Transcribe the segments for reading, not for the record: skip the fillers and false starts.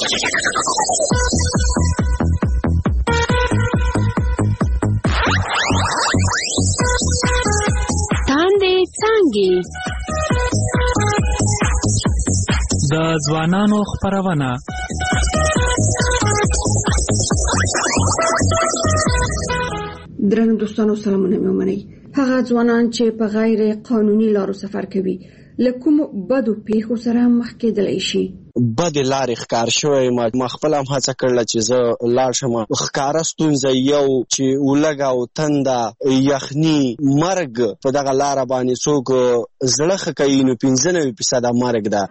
تاندې څانګې د ځوانانو خپرونه. درنو دوستانو سلامونه مې ومنئ. هغه ځوانان چې په غیر قانوني لارو سفر کوي له کومو بدو پیښو سره مخ کېدلی شي؟ بدې لارې ښکار شوی ما خپله هم هڅه کړله چې زه لاړ شم. ښکاره ستونزه یو چې ولږه او تنده یخني مرګ په دغه لاره باندې څوک زړه ښه کوي نو 95% مرګ ده.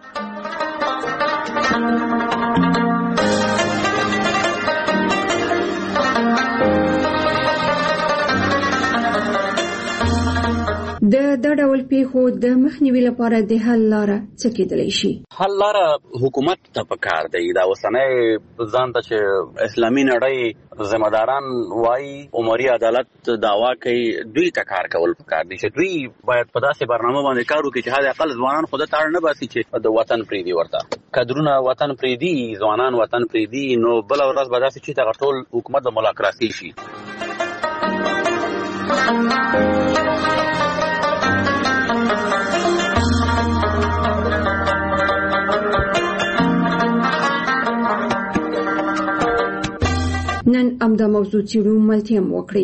د ډول پیښو د مخنیوي لپاره د حل لاره څه کېدلی شي؟ حل لاره حکومت ته پکار دی. دا اوسنی ځان ته چې اسلامي نړۍ ذمہداران وایي عمري عدالت دعوا کوي، دوی ته کار کول پکار دي چې دوی باید په داسې برنامه باندې کار وکړي چې حد اقل ځوانان خو د تاړ نه باسي چې د وطن پرېږدي، ورته کدرونه وطن پرېږدي، ځوانان وطن پرېږدي، نو بله ورځ به داسې چې دغه ټول حکومت د ملاکراسي شي. نن امدا موضوع څیړو ملتیا هم وکړئ.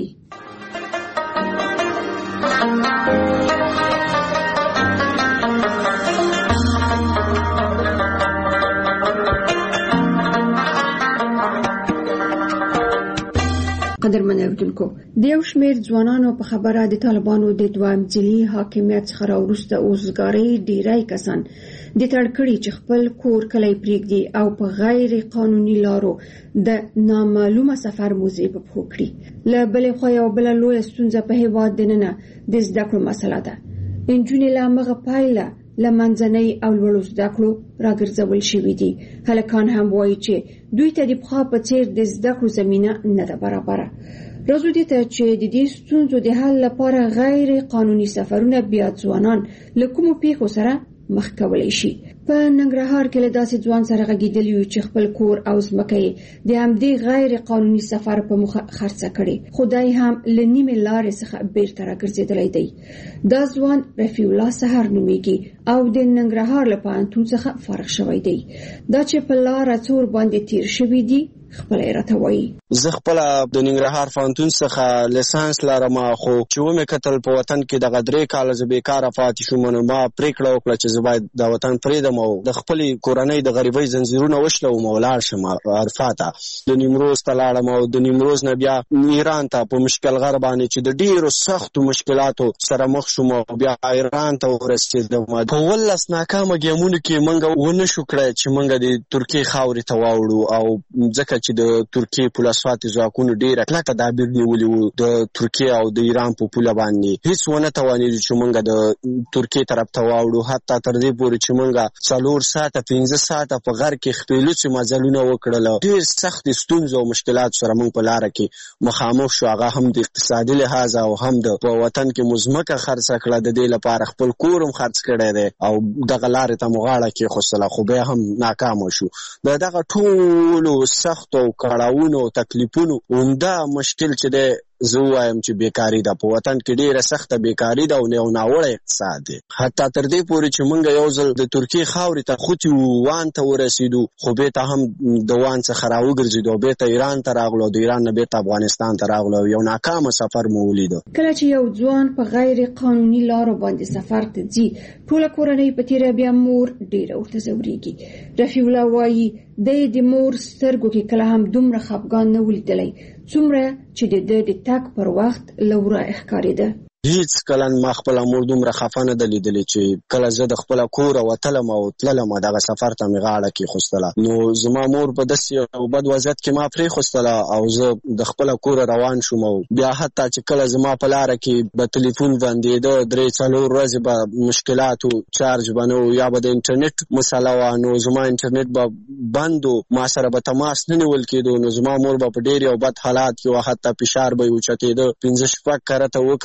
قدرمن اوریدونکو، د یو شمېر ځوانانو په خبره د طالبانو د دویم ځلي حاکمیت څخه راوروسته اوسګارۍ ډیری کسان د تړکړې چې خپل کور کلی پرېږدي او په غیر قانوني لارو د نامعلومه سفر موزې په پښو کړي. له بلې خوا یو بله لویه ستونزه په هېواد دننه د زده کړو مسله ده. نجونې له همغه پایله له منځنۍ او لوړو زده کړو راګرځول شوي دي. هلکان هم وایي چې دوی ته د پخوا په څېر د زده کړو زمینه نه ده برابره. راځو دې ته چې د دې ستونزو د حل لپاره غیر قانوني سفرونه بیا ځوانان له کومو پیښو سره مخ کولی شي. په ننګرهار کې له داسې ځوان سره غږېدلی یو چې خپل کور او ځمکه یې د همدې غیر قانوني سفر په موخه خرڅه کړې، خو دی هم له نیمې لارې څخه بیرته راګرځېدلی دی. دا ځوان رفیع الله سحر نومیږي او د ننګرهار له پوهنتون څخه فارغ شوی دی. دا چې په لاره څور باندې تیر شوي دي خپل راته وایي. زه خپل د ننګرهار پوهنتون څخه لیسانس لرم، خو چې ومې کتل په وطن کې دغه 3 کاله زه بیکاره پاتې شوم، نو ما پرېکړه وکړه چې زه باید د وطن پرېږدم او د خپلې کورنۍ د غریبۍ زنځیرونه وشلوم او ولاړ شم عرفات ته. د نیمروز ته لاړم او د نیمروز نه بیا ایران ته په مشکل غر باندې چې د ډېرو سختو مشکلاتو سره مخ شوم او بیا ایران ته ورسېدم. په 18 ناکامه ګیمونو کې موږ ونه شو کړی چې موږ د ترکیې خاورې ته واوړو، او ځکه چې د ترکیې پولسواتي ځواکونو ډېره کلکه تدابیر نیولي وو د ترکیې او د ایران په پوله باندې، هیڅ ونه توانېدو چې موږ د ترکیې طرف ته واوړو. حتی تر دې پورې چې موږ 4 ساعته 15 ساعته په غر کې خپلوڅې مزلونه وکړل. ډېر سخت ستونزې او مشکلات سره موږ په لاره کې مخامخ شو، هغه هم د اقتصادي لحاظ او هم د په وطن کې مزمکه خرڅه کړه، د دې لپاره خپل کور هم خرڅ کړی دی او دغه لارې ته مو غاړه کېښودله، خو بیا هم ناکامه شو. دغه ټولو سختو کړاوونو او تکلیفونو عمده مشکل چې دی زه وایم چې بیکاري ده. په وطن کې ډیره سخته بیکاري ده او یو ناوړه اقتصاد دی. حتی تر دې پورې چې موږ یو ځل د ترکیې خاورې ته خوتي وان ته ورسېدو، خو بیرته هم د وان څخه راوګرځېدو او بیرته ایران ته راغلو، د ایران نه بیرته افغانستان ته راغلو. یو ناکامه سفر مو ولیدو. کله چې یو ځوان په غیر قانوني لارو باندې سفر ته ځي، ټوله کورنۍ په تیره بیا مور ډیره ورته ځورېږي. رفیع الله وایي د مور سترګو کې کله هم دومره خفګان نه ولیدلی څومره چې د تګ پر وخت له وره ښکارېده. هیڅ کله ما خپل مور دومره خفه نه ده لیدلې چې کله زه د خپل کور وتلم او تللم دغه سفر ته مې غاړه کېښودله. نو زما مور په داسې یو بد وضعیت کې ما پرېښودله او زه د خپل کور روان شوم. او بیا حتی چې کله زما په لاره کې به تلیفون بندېده، 3-4 ورځې به مشکلاتو، چارج به نه و، یا به د انټرنیټ مسله وه، نو زما انټرنیټ به بند و، ما سره به تماس نه نیول کېدو. نو زما مور به په ډېر یو بد حالات کې وه، حتی فشار به یې اوچتېده، 5-6 کرته 7 کرته هغه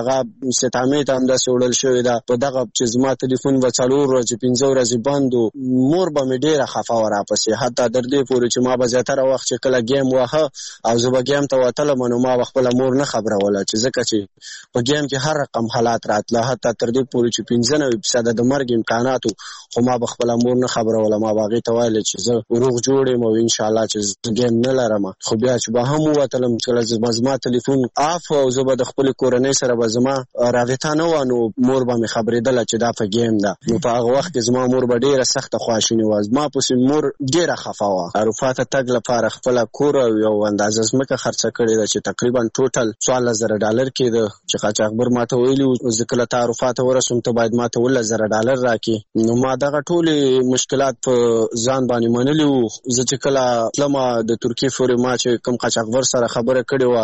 هغه ستامې ته همداسې وړل شوې ده. په دغه چې زما ټلیفون به 4 ورځې 5 ورځې بند و، مور به مې ډېره خفه وه راپسې، حتی تر دې پورې چې ما به زیاتره وخت چې کله ګیم واهه او زه به ګیم ته وتلم نو ما به خپله مور نه خبروله، چې ځکه چې په ګیم کې هر رقم حالات راتله، حتی تر دې پورې چې 95% د مرګ امکاناتو، خو ما به خپله مور نه خبروله. ما به هغې ته ویلې چې زه روغ جوړ یم او انشاءالله چې زه ګیم نه لرم. خو بیا چې به هم ووتلم، کله زما ټلیفون آف او زه به د خپلې کورنۍ سره به زما رابطه نه وه، نو مور به مې خبرېدله چې دا په ګیم ده. نو په هغه وخت کې زما مور به ډېره سخته خواشینې وه. زما پسې مور ډېره خفه وه. اروپا ته تګ لپاره خپله کور او یو اندازه ځمکه خرڅه کړې ده چې تقریبا ټوټل $14,000 کېده، چې قاچاقبر ماته ویلي و زه کله ته اروپا ته ورسوم ته باید ماته $10,000 راکړې. نو ما دغه ټولې مشکلات په ځان باندې منلي وو. زه چې کله تلمه د ترکیې پورې ما چې کوم قاچاقبر سره خبره کړې وه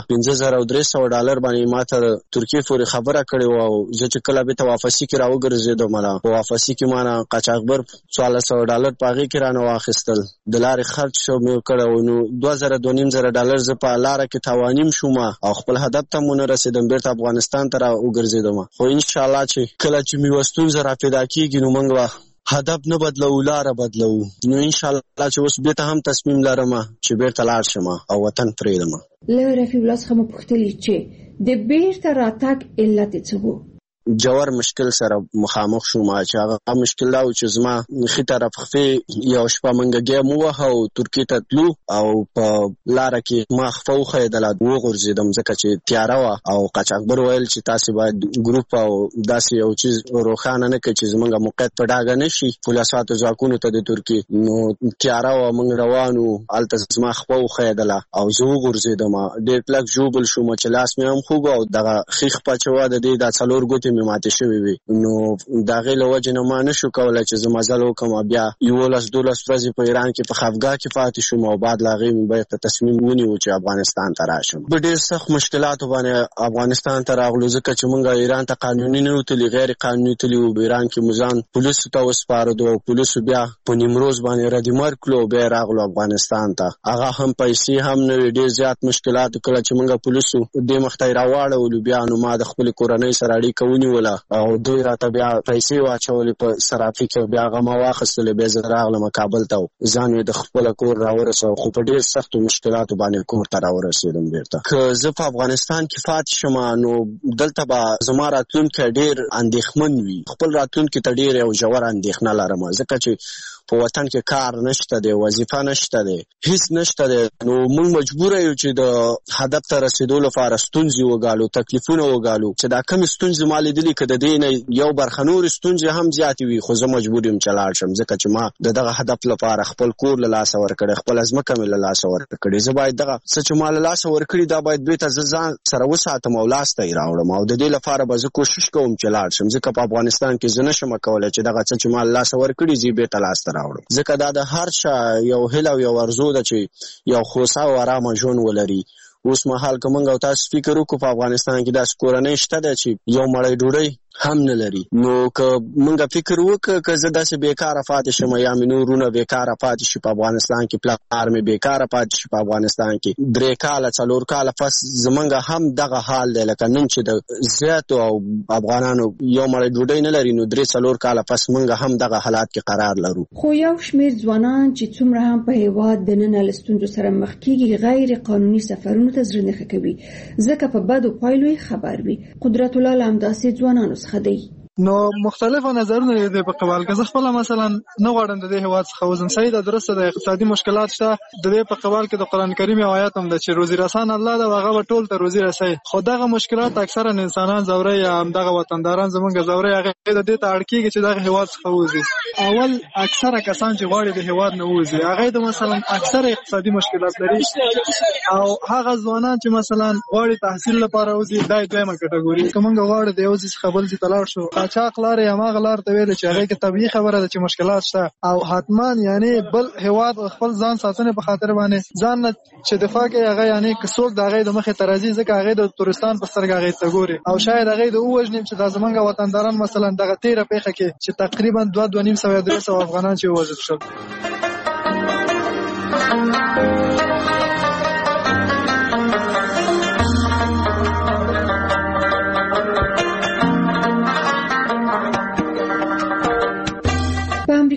$5,300 باندې ماته ترکیې پورې خبره کړې وه، او زه چې کله بېرته واپسي کې راوګرځېدم په واپسي کې ما نه قاچاقبر $1400 په هغې کې رانه واخیستل، د لارې خرچ مې کړی و. نو $2,000-2,500 زه په لاره کې تاوانیم شوم او خپل هدف ته مو نه رسېدم، بېرته افغانستان ته راوګرځېدم. خو انشاءالله چې کله چې مې یوه ستونزه را پیدا کېږي نو موږ به هدف نه بدلو، لاره بدلو. نو انشاءالله چې اوس بېرته هم تصمیم لرم چې بېرته لاړ شم او وطن پرېږدم. له رفیع الله څخه مو پوښتلي چې د بېرته راتګ علت یې څه و؟ جوړ مشکل سره مخامخ شوم، چې هغه مشکل دا و چې زما ښي طرف خفې یو شپه موږ ګیم ووهه او ترکیې ته تلو او په لاره کې ما خفه وښیدله، وغورځېدم ځکه چې تیاره وه او قاچاقبر ویل چې تاسې باید ګروپ او داسې یو چیز روښانه نه کړئ چې زموږ موقعیت په ډاګه نه شي پولیساتو ځواکونو ته د ترکیې. نو تیاره وه، موږ روان وو، هلته زما خفه وښیدله او زه وغورځېدم، ډېر کلک ژوبل شوم چې لاس مې هم خوږ او دغه ښي خپه چې وه د دې دا 4 ګوتې مې ماتې شوې وي. نو د هغې له وجې نه ما نه شو کولی چې زه مزل وکړم. بیا 11-12 ورځې په ایران کې په خفګاه کې پاتې شوم او بعد له هغې مې بیرته تصمیم ونیو چې افغانستان ته راشم. په ډېر سخت مشکلاتو باندې افغانستان ته راغلو، ځکه چې موږ ایران ته قانوني نه وتلي، غیر قانوني تلي وو. ایران کې مو ځان پولیسو ته وسپارلو او پولیسو بیا په نیمروز باندې ردمرګ کړو او بیا راغلو افغانستان ته. هغه هم پیسې هم نه وې، ډېر زیات مشکلات. کله چې موږ پولیسو دې مخ ته یې راواړولو بیا نو ما د خپلې کورنۍ سره اړیکه ونیوله او دوی راته بیا پیسې واچولې په صرافي کې، بیا هغه ما واخیستلې، بیا زه راغلم کابل ته، ځان مې د خپله کور راورسوه. خو په ډېر سختو مشکلاتو باندې کور ته راورسېدم بیرته. که زه په افغانستان کې پاتې شم نو دلته به زما راتلونکی ډېر اندېښمن وي. خپل راتلونکي ته ډېر یو ژور اندېښنه لرم، ځکه چې په وطن کې کار نشته دی، وظیفه نشته دی، هیڅ نشته دی. نو موږ مجبوره یو چې د هدف ته رسېدو لپاره ستونزې وګالو، تکلیفونه وګالو. چې دا کمې ستونزې ما لیدلي که د دې نه یو برخه نورې ستونزې هم زیاتې وي، خو زه مجبور یم چې لاړ شم، ځکه چې ما د دغه هدف لپاره خپل کور له لاسه ورکړی، خپله ځمکه مې له لاسه ورکړې. زه باید دغه څه چې ما له لاسه ورکړي دا باید بېرته زه ځان سره وساتم او لاس ته یې راوړم، او د دې لپاره به زه کوشش کوم چې لاړ شم، ځکه په افغانستان کې زه نشم کولی چې دغه څه چې ما له لاسه ورکړي زه یې بېرته لاس ته راوړم. ځکه دا د هر چا یو هیله او یو ارزو ده چې یو خوسا او ارامه ژوند ولري. اوس مهال که موږ او تاسو فکر وکړو په افغانستان کې داسې کورنۍ شته ده چې یو مړۍ ډوډۍ هم نه لري. نو که موږ فکر وکړو که زه داسې بیکاره پاتې شم یا مې نور وروڼه بیکاره پاتې شي په افغانستان کې، پلار مې بیکاره پاتې شي په افغانستان کې، 3 کاله 4 کاله پس زموږ هم دغه حال دی لکه نن چې د زیاتو او افغانانو یو مړۍ ډوډۍ نه لري، نو 3-4 کاله پس موږ هم دغه حالات کې قرار لرو. خو یو شمېر ځوانان چې څومره هم په هېواد دننه له ستونزو سره مخ کېږي غیر قانوني سفرونو ته زړه نه ښه کوي، ځکه په بدو پایلو یې خبر وي. قدرت الله له همداسې ځوانانو څخه دی. نو مختلفو نظرونه دي په قبال کې. زه خپل مثلا نه غواړم د دې هیواد څخه وزم، صحیح ده، درسته د اقتصادي مشکلات شته، د دې په قبال کې د قران کریم آیات هم ده چې روزي رسان الله ده، هغه ټول ته روزي رسي. خو دغه مشکلات اکثرا انسانان زوري یا هم دغه وطنداران زمونږ زوري هغه د دې ته اړ کېږي چې دغه هیواد څخه وځي. اول اکثره کسان چې غواړي د هیواد نه وځي هغه د مثلا اکثره اقتصادي مشکلات لري، او هغه ځوانان چې مثلا غواړي تحصیل لپاره وځي دای دویمه کټګوري. کومه غواړي د یو ځای څخه بل ځای ته لاړ شو قاچاق لار یا ماغه لار ته ویل چې هغه کې طبيعي خبره ده چې مشکلات شته، او حتما یعنی بل هیواد خپل ځان ساتنه په خاطر باندې ځان چې دفاع کوي هغه یعنی کڅوک د هغه د مخه ترازی ځکه هغه د تورستان په سترګه هغه ته ګوري، او شاید هغه د اوجنیم چې د زمونږ وطنداران مثلا دغه 13 پیخه کې چې تقریبا 2.5 افغانان چې وژل شول.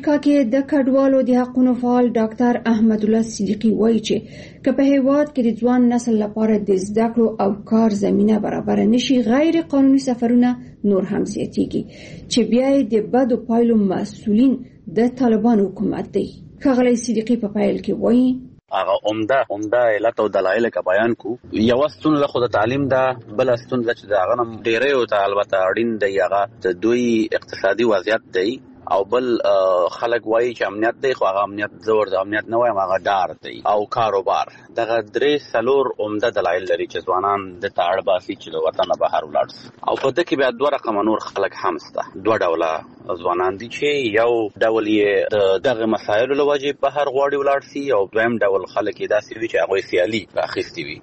امریکا کې د کډوالو د حقوقو فعال ډاکټر احمد الله صدیقي وایي چې که په هیواد کې د ځوان نسل لپاره د زده کړو او کار زمينه برابر نشي، غیر قانوني سفرونه نور هم زیاتېږي چې بیا د بدو پایلو مسؤلین د طالبان حکومت دی. ښاغلی صدیقي په پیل کې وایي هغه عمده علت او دلایل کا بیان کو. یو ستونزه خو د تعلیم ده، بل ستونزه چې دا غنم ډیره او ته البته اړین دی هغه د دوی اقتصادي وضعیت دی، او بل خلک وایي چې امنیت دی، خو هغه امنیت زور د امنیت نه وایم، هغه ډار دی او کاروبار. دغه درې څلور عمده دلایل لري چې ځوانان د تاړ باسي چې د وطن بهر ولاړ شي. او په دې کې بیا دوه رقم نور خلک هم شته. دوه ډوله ځوانان دي چې یو ډول یې دغه مسایلو له وجې بهر غواړي ولاړ شي، او دویم ډول خلک یې داسې وي چې هغوی سیالي اخیستې وي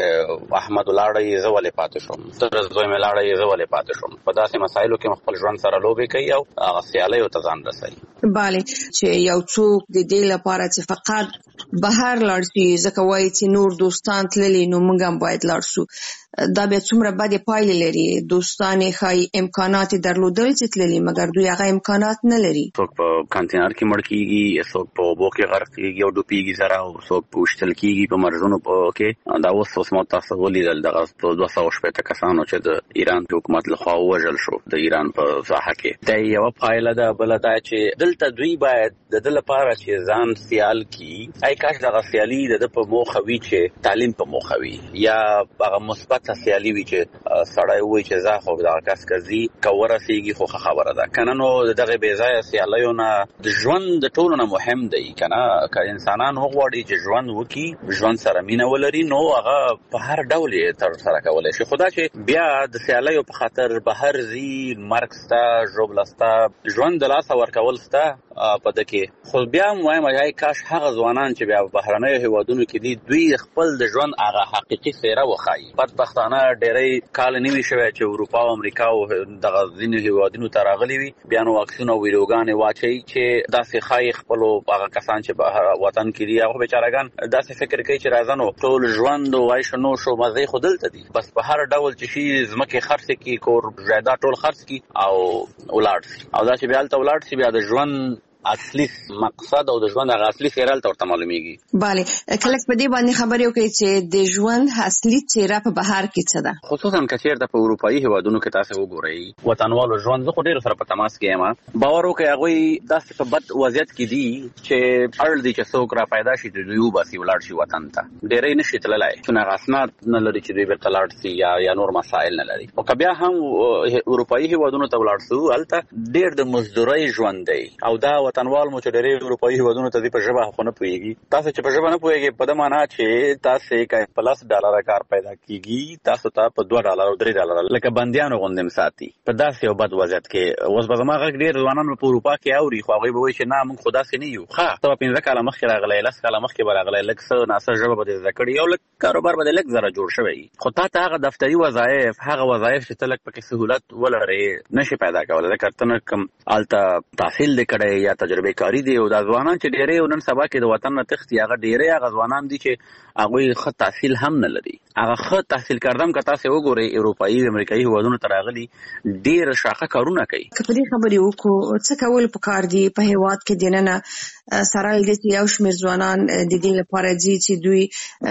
چې احمد ولاړی زه ولې پاتې شوم، تر زوی مې لاړی زه ولې پاتې شوم. په داسې مسایلو کې خپل ژوند سره لوبې کوي او هغه سیالۍ ته ځان رسوي. بله چې یو څوک د دې لپاره چې فقط بهر لاړ شي ځکه وایي چې نور دوستان تللي نو موږ هم باید لاړ شو، دا بیا څومره بدې پایلې لري. دوستان یې ښایي امکانات درلودل چې تللي، مګر دوی هغه امکانات نه لري. څوک په کانتینر کې مړ کېږي، څوک په اوبو کې غرق کېږي او ډوبېږي سره، او څوک په وشتل کېږي په مرزونو کې. دا اوس مو تاسو ولیدل دغه 260 کسانو چې د ایران حکومت لخوا ووژل شو د ایران په ساحه کې. دا یو پایله ده. بل دا چې دلته دوی باید د دې لپاره چې ځان سیال کی، ای کاش دغه سیالي د په موخه وي چې تعلیم په موخه وي، یا هغه مثبت سیالي وي چې سړی وایي چې زه خو دغه کس کزي ورسېږي، خو خبره ده کنه. نو دغه بې ځایه سیالیو نه د ژوند د ټولو نه مهم دی کنه. که انسانان وغواړي چې ژوند وکړي، ژوند سره مینه ولري، نو هغه په هر ډول یې ترسره کولی شي. خو دا چې بیا د سیالیو په خاطر بهر ځي، مرګ شته، ژوبله شته، ژوند د لاسه ورکول شته په ده کې. خو بیا هم وایم ای کاش هغه ځوانان چې بیا بهرنیو هیوادونو کې دي، دوی خپل د ژوند هغه حقیقي څېره وښایي. بدبختانه ډېری کال نیوي شوی چې اروپا او امریکا او دغه ځینو هیوادونو ته راغلي وي، بیا نو واکسین او ویډیوګانې واچوي چې داسې ښایي خپلو هغه کسان چې بهر وطن کې دي، هغه بیچارهګان داسې فکر کوي چې راځه نو ټول ژوند او عیش و نوش او مزې خو دلته دي، بس په هر ډول چې شي ځمکې خرڅې کړي، کور جایداد ټول خرڅ کړي او ولاړ شي. او دا چې بیا هلته ولاړ شي، بیا د ژوند اصلي مقصد او د ژوند هغه اصلي څېره هلته ورته معلومیږي. بله کلک په دې باندې خبرې وکړئ چې د ژوند اصلي څېره په بهر کې څه ده، خصوصا که چېرته په اروپایي هیوادونو کې تاسې وګورئ وطنوالو ژوند. زه خو ډېرو سره په تماس کې یم، باور وکړئ هغوی داسې په بد وضعیت کې دي چې اړ دي چې څوک را پیدا شي د دوی وباسي ولاړ شي وطن ته. ډېری نه شي تللی، چون هغه اسناد نه لري چې دوی بېرته لاړ شي یا نور مسایل نه لري. او که بیا هم اروپایي هیوادونو ته ولاړ شو، هلته ډېر د مزدورۍ ژوند دی. او دا وطنوال مو چې ډېرې اروپایي هیوادونو ته دي په ژبه خو نه پوهېږي. تاسو چې په ژبه نه پوهېږئ په ده معنا چې تاسې که په $10 کار پیدا کېږي، تاسو ته په $2 او $3 لکه بندیانو غوندې ساتي په داسې یو بد وضعیت کې. اوس به زما غږ ډېر ځوانان په اروپا کې اوري، خو هغوی به وایي چې نه موږ خو داسې نه یو. ښه ته به 15 کاله مخکې راغلی، 10 کاله مخکې به راغلی، لږ څه ناسه ژبه به دې زده کړې، یو لږ کاروبار به دې لږ زره جوړ شوی، خو تا ته هغه دفتري وظایف، هغه وظایف چې ته لږ پکې سهولت ولرې نشي پیدا کولی، ځکه ته نه کوم هلته تحصیل دې کړی یا تجربه کاري دی. او دا ځوانان چې ډېری نن سبا کې د وطن نه تښتي، هغه ډېری هغه ځوانان دي چې هغوی ښه تحصیل هم نه لري. هغه ښه تحصیل کردم که تاسې وګورئ اروپایي امریکایي هیوادونو ته راغلي، ډېر شاخه کارونه کوي. که په دې خبرې وکړو څه کول پکار دي په هیواد کې دننه سره له دې یو شمېر ځوانان د دې لپاره ځي چې دوی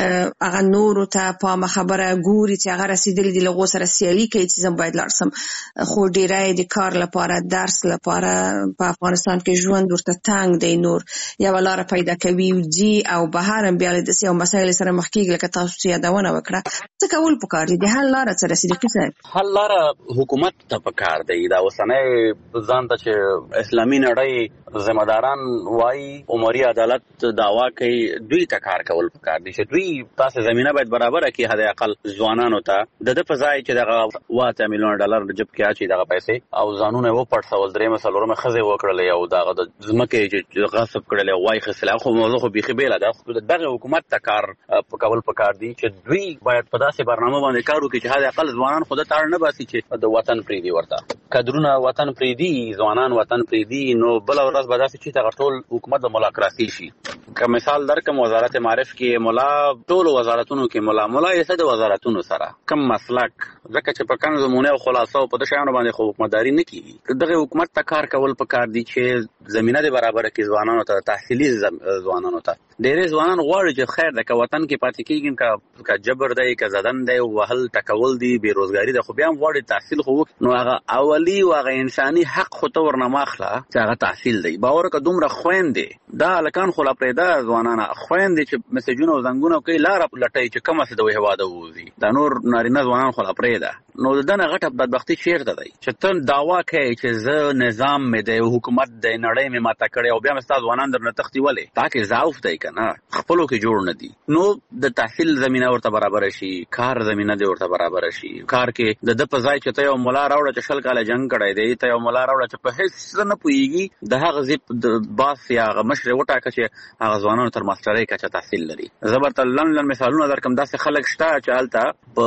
هغه نورو ته په خبره ګوري چې هغه رسېدلي دي، له هغو سره سیالي کوي چې زه باید لاړ شم. خو ډېری د کار لپاره، درس لپاره په افغانستان کې ژوند ورته تنګ دی، نور یوه لاره پیدا کوي ځي او بهر هم بیا له داسې یو مسایلو سره مخ کېږي لکه تاسو چې یادونه وکړه. څه کول پکار دي؟ د حل لاره څه ده صدیقي صاحب؟ حل لاره حکومت ته پکار دی. دا اوسنی ځان ته چې اسلامي نړۍ ذمہ داران وایي عمري عدالت دعوا کوي، دوی ته کار کول پکار دي چې دوی تاسې زمینه باید برابره کړي حد اقل ځوانانو ته، د ده په ځای چې دغه $8 میلیونه جب کې اچي دغه پیسې او ځانونه یې وپړسول، درېیمه څلورمه ښځې وکړلې او دغه د ځمکې چې غصب کړلې او وایخېستلې. خو موضوع خو بیخي بېله ده. خو دغه حکومت ته کار کول پکار دي چې دوی باید په داسې برنامه باندې کار وکړي چې حد اقل ځوانان خو ده ته اړ نه باسي چې د وطن پرېږدي، ورته کدرونه وطن پرېږدي، ځوانان وطن پرېږدي، نو بله ورځ به داسې چې دغه ټول حکومت د ملاکراسي شي. که مثال درکم وزارت معارف کې ملا، ټولو وزارتونو کې ملا یې څه د وزارتونو سره کم مسلک، ځکه چې په کم زمونه او خلاصه او په دې شیانو باندې خو حکومتداري نه کېږي. دغه حکومت ته کار کول پکار دي چې زمينه دې برابر کړي ځوانانو ته، تحصیلي ځوانانو ته. ډېری ځوانان غواړي چې خیر د وطن کې پاتې کېږي، که جبر دی که زدن دی وهل ټکول دی بېروزګاري ده، خو بیا هم غواړي تحصیل خو وکړي. نو هغه اولي او هغه انساني حق خو ته ورنه مه اخله چې هغه تحصیل دی. باور وکړه دومره خویندې دا هلکان خو لا پرېږده ځوانانه خویندې چې مسیجونه او زنګونه کوي لاره لټوي چې کومه څه د هېواده ووځي. دا نور نارینه ځوانان خو لا پرېږده. نو د دنه غټه بدبختي چېرته دی چې ته دعوا کوې چې زه نظام مې دی حکومت دی نړۍ مې ماته کړې او بیا مې ستا ځوانان درنه تښتي ولې؟ تا کې ضعف دی که نه، خپلو کې جوړ نه دي. نو د تحصیل زمینه ورته برابره شي، کار زمینه دې ورته برابره شي. کار کې د ده په ځای چې ته یو ملا راوړه چې 20 کاله جنګ کړی دی، ته یو ملا راوړه چې په هېڅ څه نه پوهېږي، د هغه ځای د باس یا هغه مشر یې وټاکه چې هغه ځوانانو تر ماسټرۍ کچه تحصیل لري. زه درته لنډ مثالونه درکړم. داسې خلک شته چې هلته په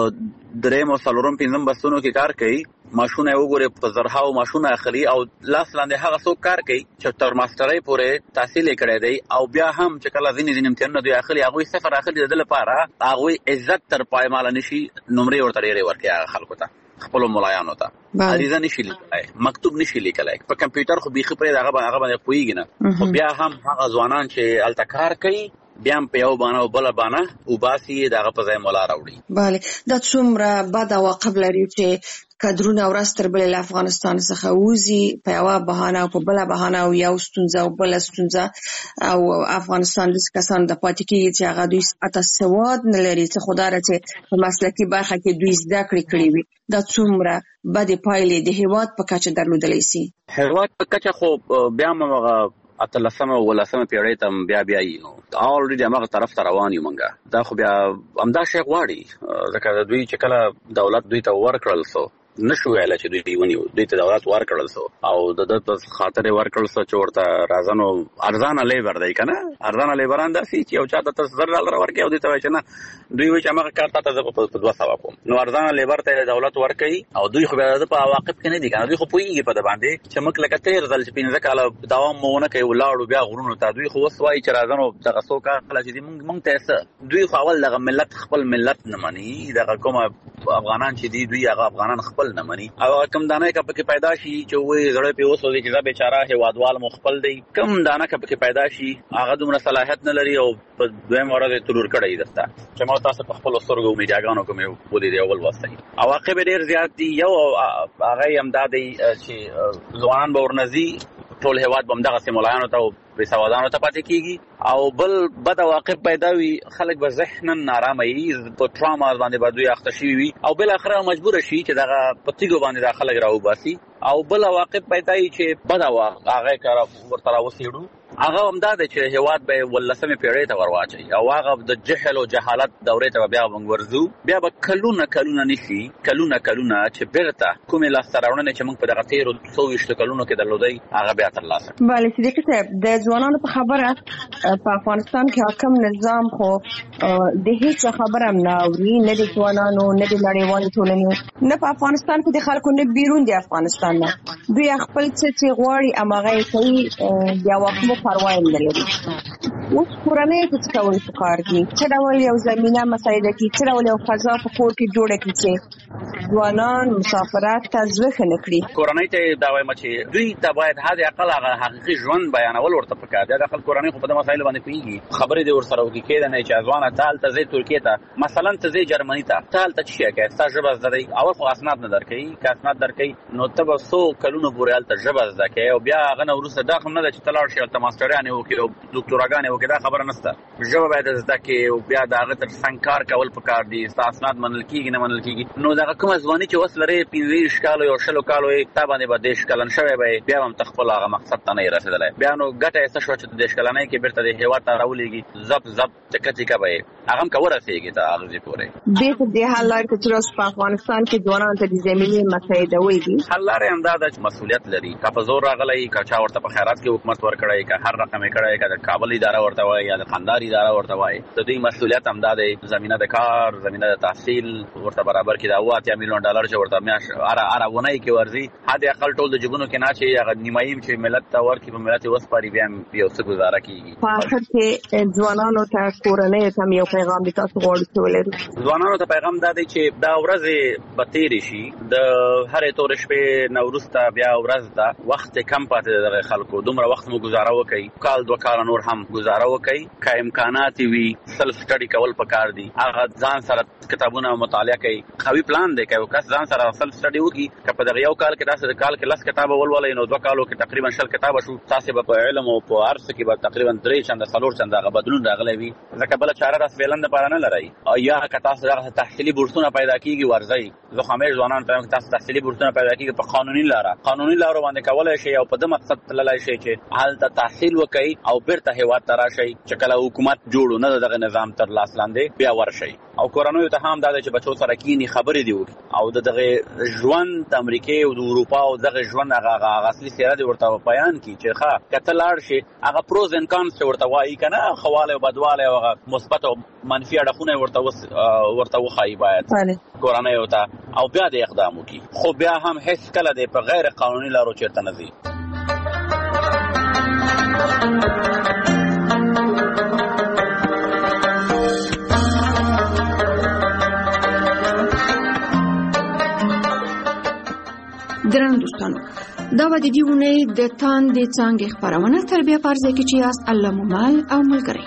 3 او 4 5 بستونو کې کار کوي، ماشونه یې وګورې په زرهاو ماشونه اخلي او لاس لاندې هغه څوک کار کوي چې تر ماسټرۍ پورې تحصیل یې کړی دی او بیا هم چې کله ځینې امتحانونه دوی اخلي هغوی صفر اخلي. د ده لپاره هغوی عزت تر پایماله نه شي، نمرې ورته ډېرې ورکوي هغه خلکو ته، خپلو ملایانو ته. عریضه نشي لیکلی، مکتوب نشي لیکلی، په کمپیوټر خو بیخي پرېږده هغه باندې پوهېږي نه. خو بیا هم هغه ځوانان چې هلته کار کوي بیا هم په یو بانه او بله بانه وباسي د هغه په ځای مولا راوړي. بله، دا څومره بد عواقب لري چې کادرونه ورځ تر بلې له افغانستان څخه وځي په یوه بهانه او په بله بهانه او یو ستونزه او بله ستونزه، او افغانستان داسې کسان د پاتې کېږي چې هغه دوی حتی سواد نه لري، څه خو دا ده چې په مسلکي برخه کې دوی زده کړې کړې وي. دا څومره بدې پایلې د هېواد په کچه درلودلی سي؟ هېواد په کچه خو بیا هم هغه 18 او 19 پیړۍ ته بیا یي، نو اولریډي همغه طرف ته روان یو. مونږه دا خو بیا همدا شی غواړي، ځکه دوی چې کله دولت دوی ته ورکړل سو نشو ویلی چې دوی ونیو، دوی ته دولت ورکړل سو او د ده په خاطر یې ورکړل سو چې ورته راځه نو ارزانه لیبر دی که نه، ارزانه لیبران داسې چې یو چا ته ته $10 ورکړي او دوی ته وایي چې نه، دوی وایي چې همغه کار تا ته زه په 200 کوم. نو ارزانه لیبر ته دولت ورکوي او دوی خو بیا د ده په عواقب کې نه دي که نه، دوی خو پوهېږي په ده باندې چې موږ لکه تېر ځل چې 15 کاله دوام مو ونه کوي ولاړو بیا غرونو ته، دوی خو اوس وایي چې راځه نو دغه څو کاله چې دي موږ ته یې څه. دوی خو اول دغه ملت خپل ملت نه مني، دغه کومه افغانان چې دي دوی هغه افغانان خپل نه مني. او کم دانه که پکې پیدا شي چې وایي زړه پرې وسوځي چې دا بیچاره هېوادوال مو خپل دی، کم دانه که پکې پیدا شي هغه دومره صلاحیت نه لري او په دویم ورځ یې ترور کړی درته چې ما تاسو په خپلو سترګو میډیاګانو کې مې ولیدې او ولوستئ. عواقب یې ډېر زیات دي. یو هغه یې همدا دی چې ځوانان به ورنځي، ټول هېواد به همدغسې ملایانو ته او بېسوادانو ته پاتې کېږي، او بل بد عواقب پیدا وي، خلک به ذهناً نارامه وي، په ټراما باندې به دوی اخته شوي وي او بالاخره مجبوره شي چې دغه په تیږو باندې دا خلک راوباسي. او بل عواقب پیدا وي چې بد هغه که ورته راوسېړو هغه همدا دی چې هېواد به 18مې پیړۍ ته ورواچوي او هغه د جهل او جهالت دورې ته به بیا موږ ورځو. بیا به کلونه نشي چې بیرته کومې لاسته راوړنې چې موږ په دغه تېرو 120 کلونو کې درلودی هغه بیا ترلاسه کړو. بله صدیقي صاحب، د ځوانانو په خبره په افغانستان کې حاکم نظام خو د هیڅ خبره هم نه اوري، نه د ځوانانو نه د نړیوالې ټولنې، نه په افغانستان کې د خلکو نه بیرون د افغانستان نه. دوی خپل څه چې غواړي هماغه یې کوي، د عواقبو پروا یې نه لري. اوس کورنۍ ته څه کول پکار دي؟ څه ډول یو زمینه مساعده کړي، څه ډول یو فضا په کور کې جوړه کړي چې ځوانان مسافرت ته زړه ښه نه کړي؟ کورنۍ ته دا وایم چې دوی ته باید حد اقل هغه حقیقي ژوند بیانول ورته پکار دی. د خپل کورنۍ خو په دې مسایلو باندې پوهېږي، خبرې دې ورسره وکړي. کېده نه چې ځوانه ته هلته ځې ترکیې ته، مثلا ته ځې جرمني ته، ته هلته څه شی کوې؟ ستا ژبه زده دی، اول خو اسناد نه درکوي، که اسناد درکوي نو ته به 100 کلونو پورې هلته ژبه زده کوې او بیا هغه نه وروسته دا خو نه ده چې ته لاړ شې هلته ماسټریانې وکړې او دوکتوراګانې وکړې، دا خبره نشته. ژبه باید زده کړې او بیا د هغه تر څنګ کار کول پکار دي. ستا اسناد منل کېږي نه منل کېږي، نو دغه کومه ځواني چې اوس لرې 15 کالو یا 20 کالو یې تا باندې به 10 کلن شوی به بیا هم ته خپل هغه مقصد ته نه یې رسېدلی. بیا نو ګټه یې څه شوه چې 10 کلنۍ کې بېرته د هېواد ته راولېږي، زپ چکه چکه به یې هغه هم که ورسېږي ته هغه ځای پورې. بېرته دې حل لارې ته چې اوس په افغانستان کې ځوانانو ته د زمینې مساعده وایي، حل لارې همدا ده چې مسؤلیت لري. که په زور راغلی، که چا ورته په خیرات کې حکومت ورکړی، که هر رقم یې کړی، که د کابل اداره ورته وایي یا د قندهار اداره ورته وایي، د دوی مسؤلیت همدا دی زمینه د کار، زمینه د تحصیل ورته برابر کړي. د 8 یا میلیون ډالر چې ورته میاش اره ونای کې ورزي حد اقل ټول د جګونو کې نه چې هغه نیمایم چې ملت ته ورکړي په ملت وسپاري بیا یو څه گزاره کیږي. په اخر کې ځوانانو ته کورنۍ ته یو پیغام دي تاسو غواړئ چې ولرئ؟ ځوانانو ته پیغام دا دی چې دا ورځ به تیرې شي، د هرې تورې شپې نوروز ته بیا ورځ ده، وخت کم پاتې دغه خلکو، دومره وخت مو گزاره وکړي، کال 2 کال نور هم گزاره وکړي، که امکانات وي سلف سټډي کول پکار دي، هغه ځان سره کتابونه مطالعه کوي، قوي پلان دی، که یو کس ځان سره سلف سټډي وکړي، که په دغه یو کال کې داسې کال کې 10 کتابه ولولئ نو 2 کالو کې تقریبا 20 کتابه شو، تاسو به په علم او په ارث کې به تقریبا 3 چنده 4 چنده هغه بدلون راغلی وي، ځکه بل چاره راس ویلند لپاره نه لري. او یا که تاسو دغه تحصیلي بورسونه پیدا کیږي ورځي، زه همیشه ځوانان ته تاسو تحصیلي بورسونه پیدا کیږي په قانوني لارو باندې کولای شي او په دې مقصد تللی شي چې حالت تحصیل وکړي او بیرته هیواد ته راشي چې کله حکومت جوړو نه دغه نظام تر لاس لاندې بیا ورشي. او کورنۍ ته هم دا چې بچو سره کینی خبرې دی وکړي او دغه ژوند د امریکا او د اروپا او دغه ژوند هغه اصلي سیره دی ورته بیان کی چې ښه کته لاړ شي هغه پروز ان کانس ورته وایي کنه، خواله او بدواله او مثبت او منفي اړخونه ورته وخایي باید کورنۍ ته او بیا د اقدام وکړي، خو بیا هم هیڅ کله د په غیر قانوني لارو چیرته نه ځي. درنو دوستانو، دا و د دې اونۍ د تاندې څانګې خپرونه، تر بیا په هر ځای کې چې یاست الله مو مل او ملګری.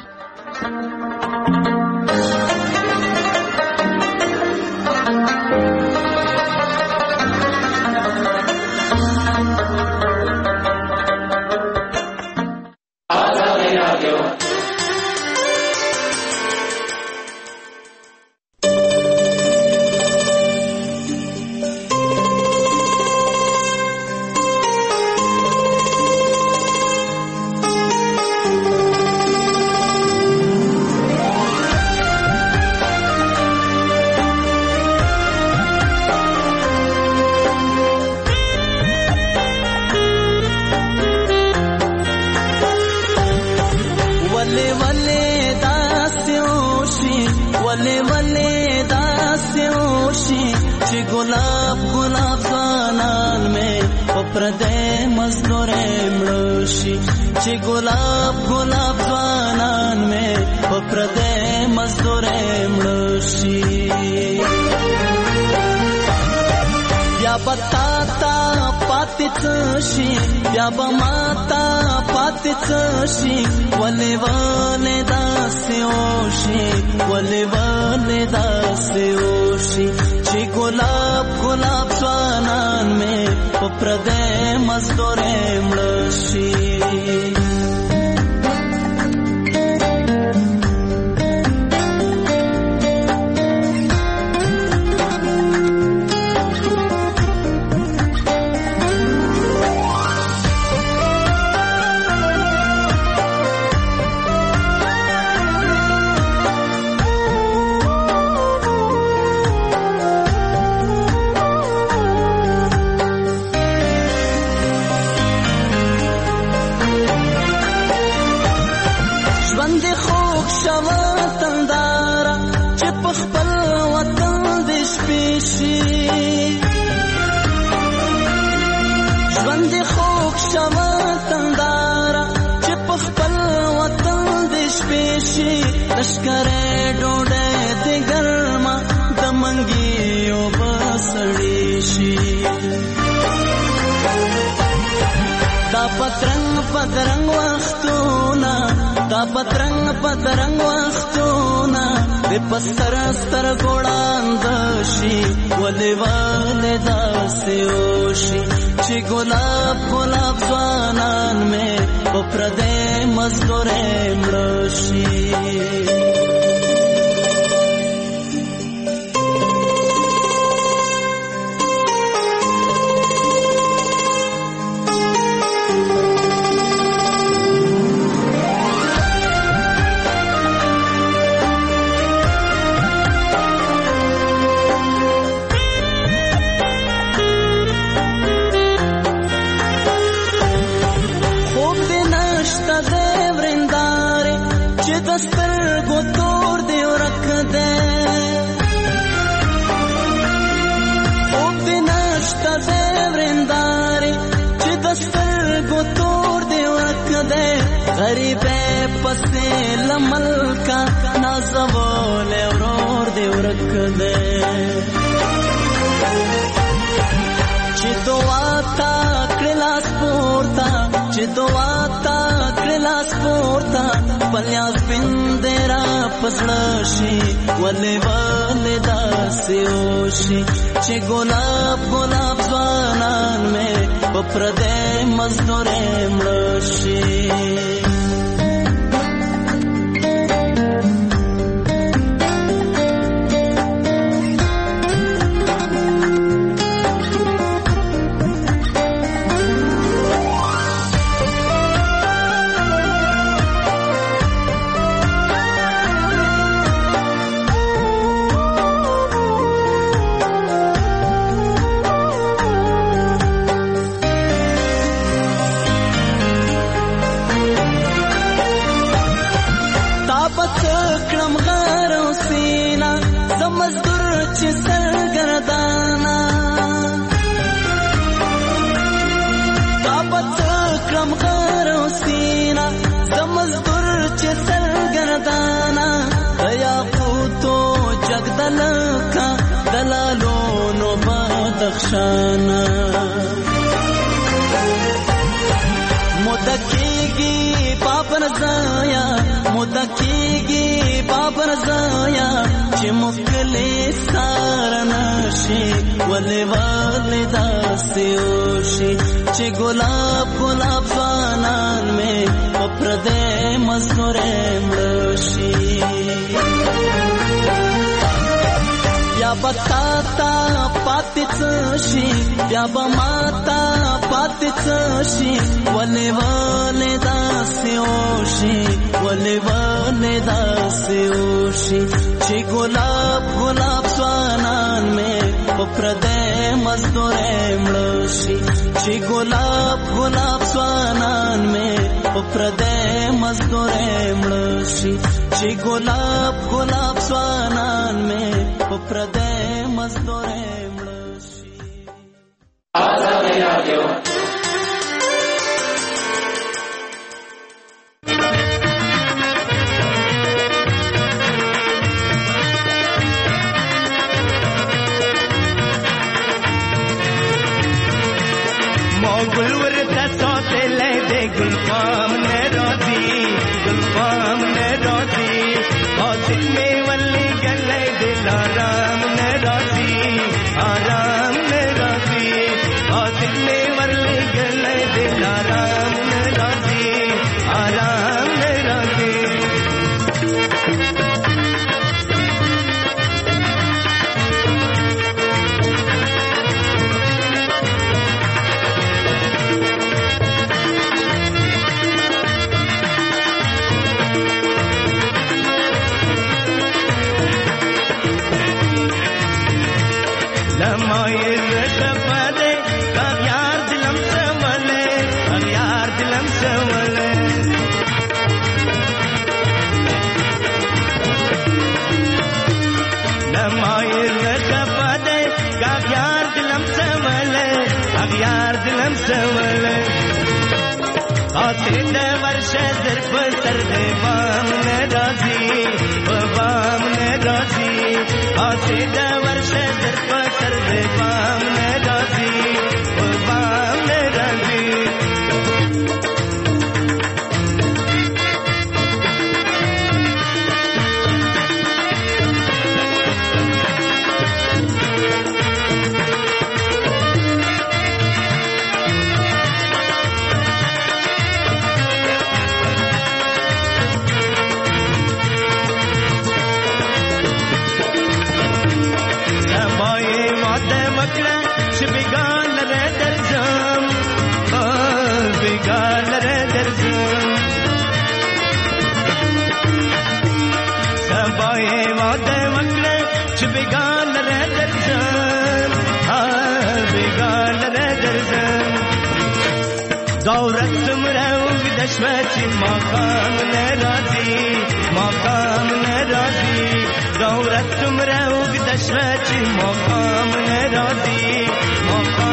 پترنګ وختونه د پستر ستر ګوړاند شي ولې داسې وشي چې ګلاب ځوانان مې په پردې مزدورې مړ شي. نشته دی ورندارې چې د سترګو تور دې ورک دی غریبې پسې له ملکه نازولی ورور دې ورک دی چې دعا تا کړې لاس پورته چې دعا تا کړې لاس پورته پلیاز بندې را په زړه شي ولې ولې داسې وشي چې ګلاب ګلاب ځوانان مې په پردی مزدورۍ مړه شي دلالونو بدخشانا مدکیگی بابر زایا مدکیگی بابر زایا چه مکلی سارناشی ولی ولی داستی اوشی چه گلاب گلاب زوانان میں پپردے مزدور ملوشی بیا بتاتا پاتې څه شي بیا به ماتا پاتې څه شي ولې ولې داسې وشي ولې ولې داسې وشي چې ګلاب ګلاب ځوانان مې په پردی مزدورۍ مړه شي چې ګلاب ګلاب ځوانان مې په پردی مزدورۍ مړه شي چې ګلاب ګلاب ځوانان مې په پردی مزدورۍ مړه شي آزادي رادیو موگل ورتا سوتے لے دے گلفام نے روزی گلفام نے روزی آسک میں ولی گلے دل آرام نے روزی آرام نے روزی آسک میں ولی گلے دل آرام نے روزی آرام نے روزی خاطر د ورشه در په سر د بام نه راځي په بام نه راځي خاطر د ورشه در په سر د بام نه راځي په بام نه راځي دورت تمرو دشمتي مقام نرازي مقام نرازي دورت تمرو دشمتي مقام نرازي مقام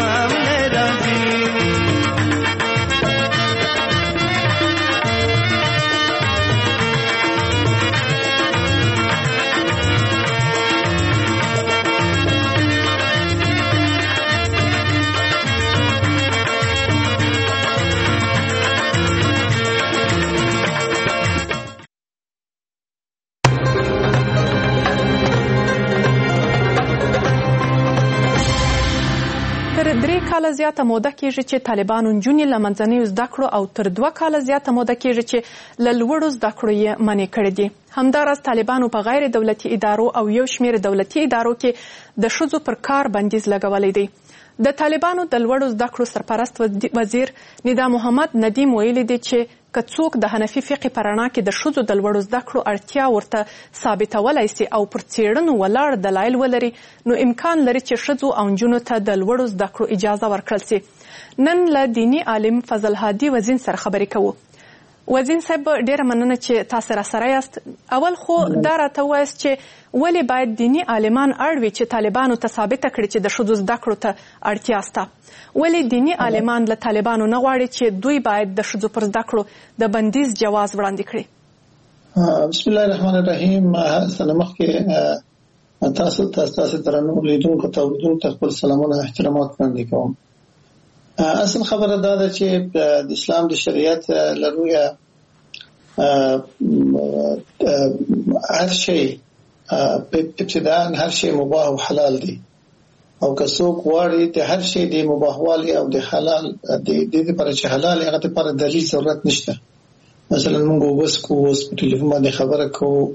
کاله زیاته موده کېږي چې طالبانو نجونې له منځنیو زده کړو او تر 2 کاله زیاته موده کېږي چې له لوړو زده کړو یې منع کړي دي. همداراز طالبانو په غیر دولتي ادارو او یو شمېر دولتي ادارو کې د ښځو پر کار بندیز لګولی دی. د طالبانو د لوړو زده کړو سرپرست وزیر ندا محمد ندیم ویلي دی چې که څوک د حنفي فقې په رڼا کې د ښځو د لوړو زده کړو اړتیا ورته ثابتولی سي او پر څېړنو ولاړ دلایل ولري نو امکان لري چې ښځو او نجونو ته د لوړو زده کړو اجازه ورکړل سي. نن له دیني عالم فضل هادي وزین سره خبرې کوو. وزین صاحب ډېره مننه چې تاسو را سره یاست. اول خو دا راته ووایاست چې ولې باید دیني عالمان اړ وي چې طالبانو ته ثابته کړي چې د ښځو زده کړو ته اړتیا شته؟ ولې دیني عالمان له طالبانو نه غواړي چې دوی باید د ښځو پر زده کړو د بندیز جواز وړاندې کړي؟ بسم الله الرحمن الرحیم. سره مخکې تاسو درنو لیدونکو ته اوریدونکو خپل سلامونه احترامات وړاندې کوم. اصل خبره دا ده چې د اسلام د شریعت لرویه هر شی ابتداء هر شی مباح او حلال دي او که څوک غواړي د هر شی د مباحوالي او د حلال د دې لپاره چې حلال هغه لپاره دلیل ضرورت نشته. مثلا موږ اوس په ټلیفون باندې خبره کوو،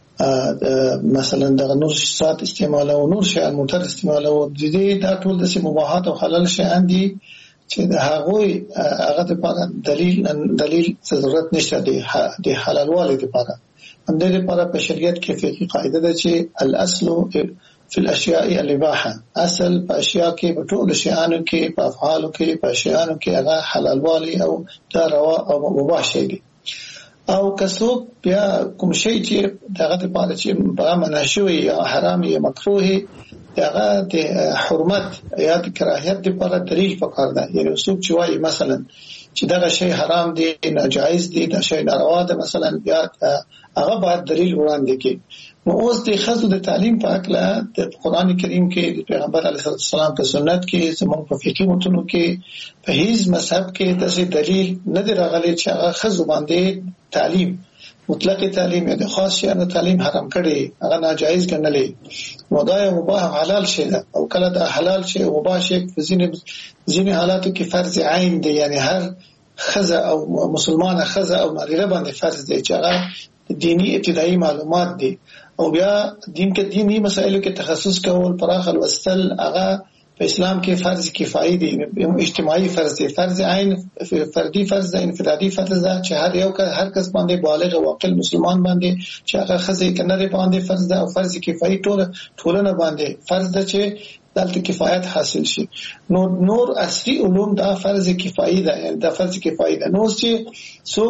مثلا د نور ساعت استعمال او نور شیان موټر استعمال او د دې دا ټول د مباحات او حلال شیان دي چې د هغه لپاره دلیل ضرورت نشته د حلال والي لپاره. هم دې لپاره په شریعت کې فقهي قاعده ده چې الاصل فی الاشیاء الاباحه، اصل په اشیاء کې په ټول شیانو کې په افعالو کې په شیانو کې هغه حلال والي او دا روا او مباح شي دي. او کڅو بیا کوم شی چې دغه لپاره چې په مناشوي یا حرام یا مکروه هغه د حرمت یا د کراهیت لپاره دلیل پکار ده. یعنی څوک چې وایي مثلا چې دا شی حرام دی، ناجایز دی، دا شی ناروا ده مثلا، بیا هغه باید دلیل وړاندې کړي. نو اوس د ښځو د تعلیم په اړه د قرآن کریم کې د پیغمبر علیه السلام په سنت کې زموږ په فقهي متونو کې په هیڅ مذهب کې داسې دلیل نه دی راغلی چې هغه ښځو باندې تعلیم مطلق تعلیم یا د خاص شیانو تعلیم حرام کړي، هغه ناجایز ګڼلې. نو دا یو مباح حلال شی ده او کله دا حلال شی او مباح شی په ځینې حالاتو کې فرض عین دی. یعنی هر ښځه او مسلمانه ښځه او نارینه باندې فرض دی چې هغه دینی ابتدایي معلومات دي او بیا دینی مسائلو کې تخصص کول، پراخ لوستل، هغه په اسلام کې فرض کفایي دي، اجتماعي فرض دي. فرض عین فردي فرض ده، انفرادي فرض ده چې هر کس باندې بالغ او عاقل مسلمان باندې چې هغه ښځې کنه باندې فرض ده او فرض کفایي ټولنه باندې فرض ده چې دلته کفایت حاصل شي. نور اصلي علوم دا فرض کفایي ده، یعنی دا فرض کفایي ده. نو چې څوک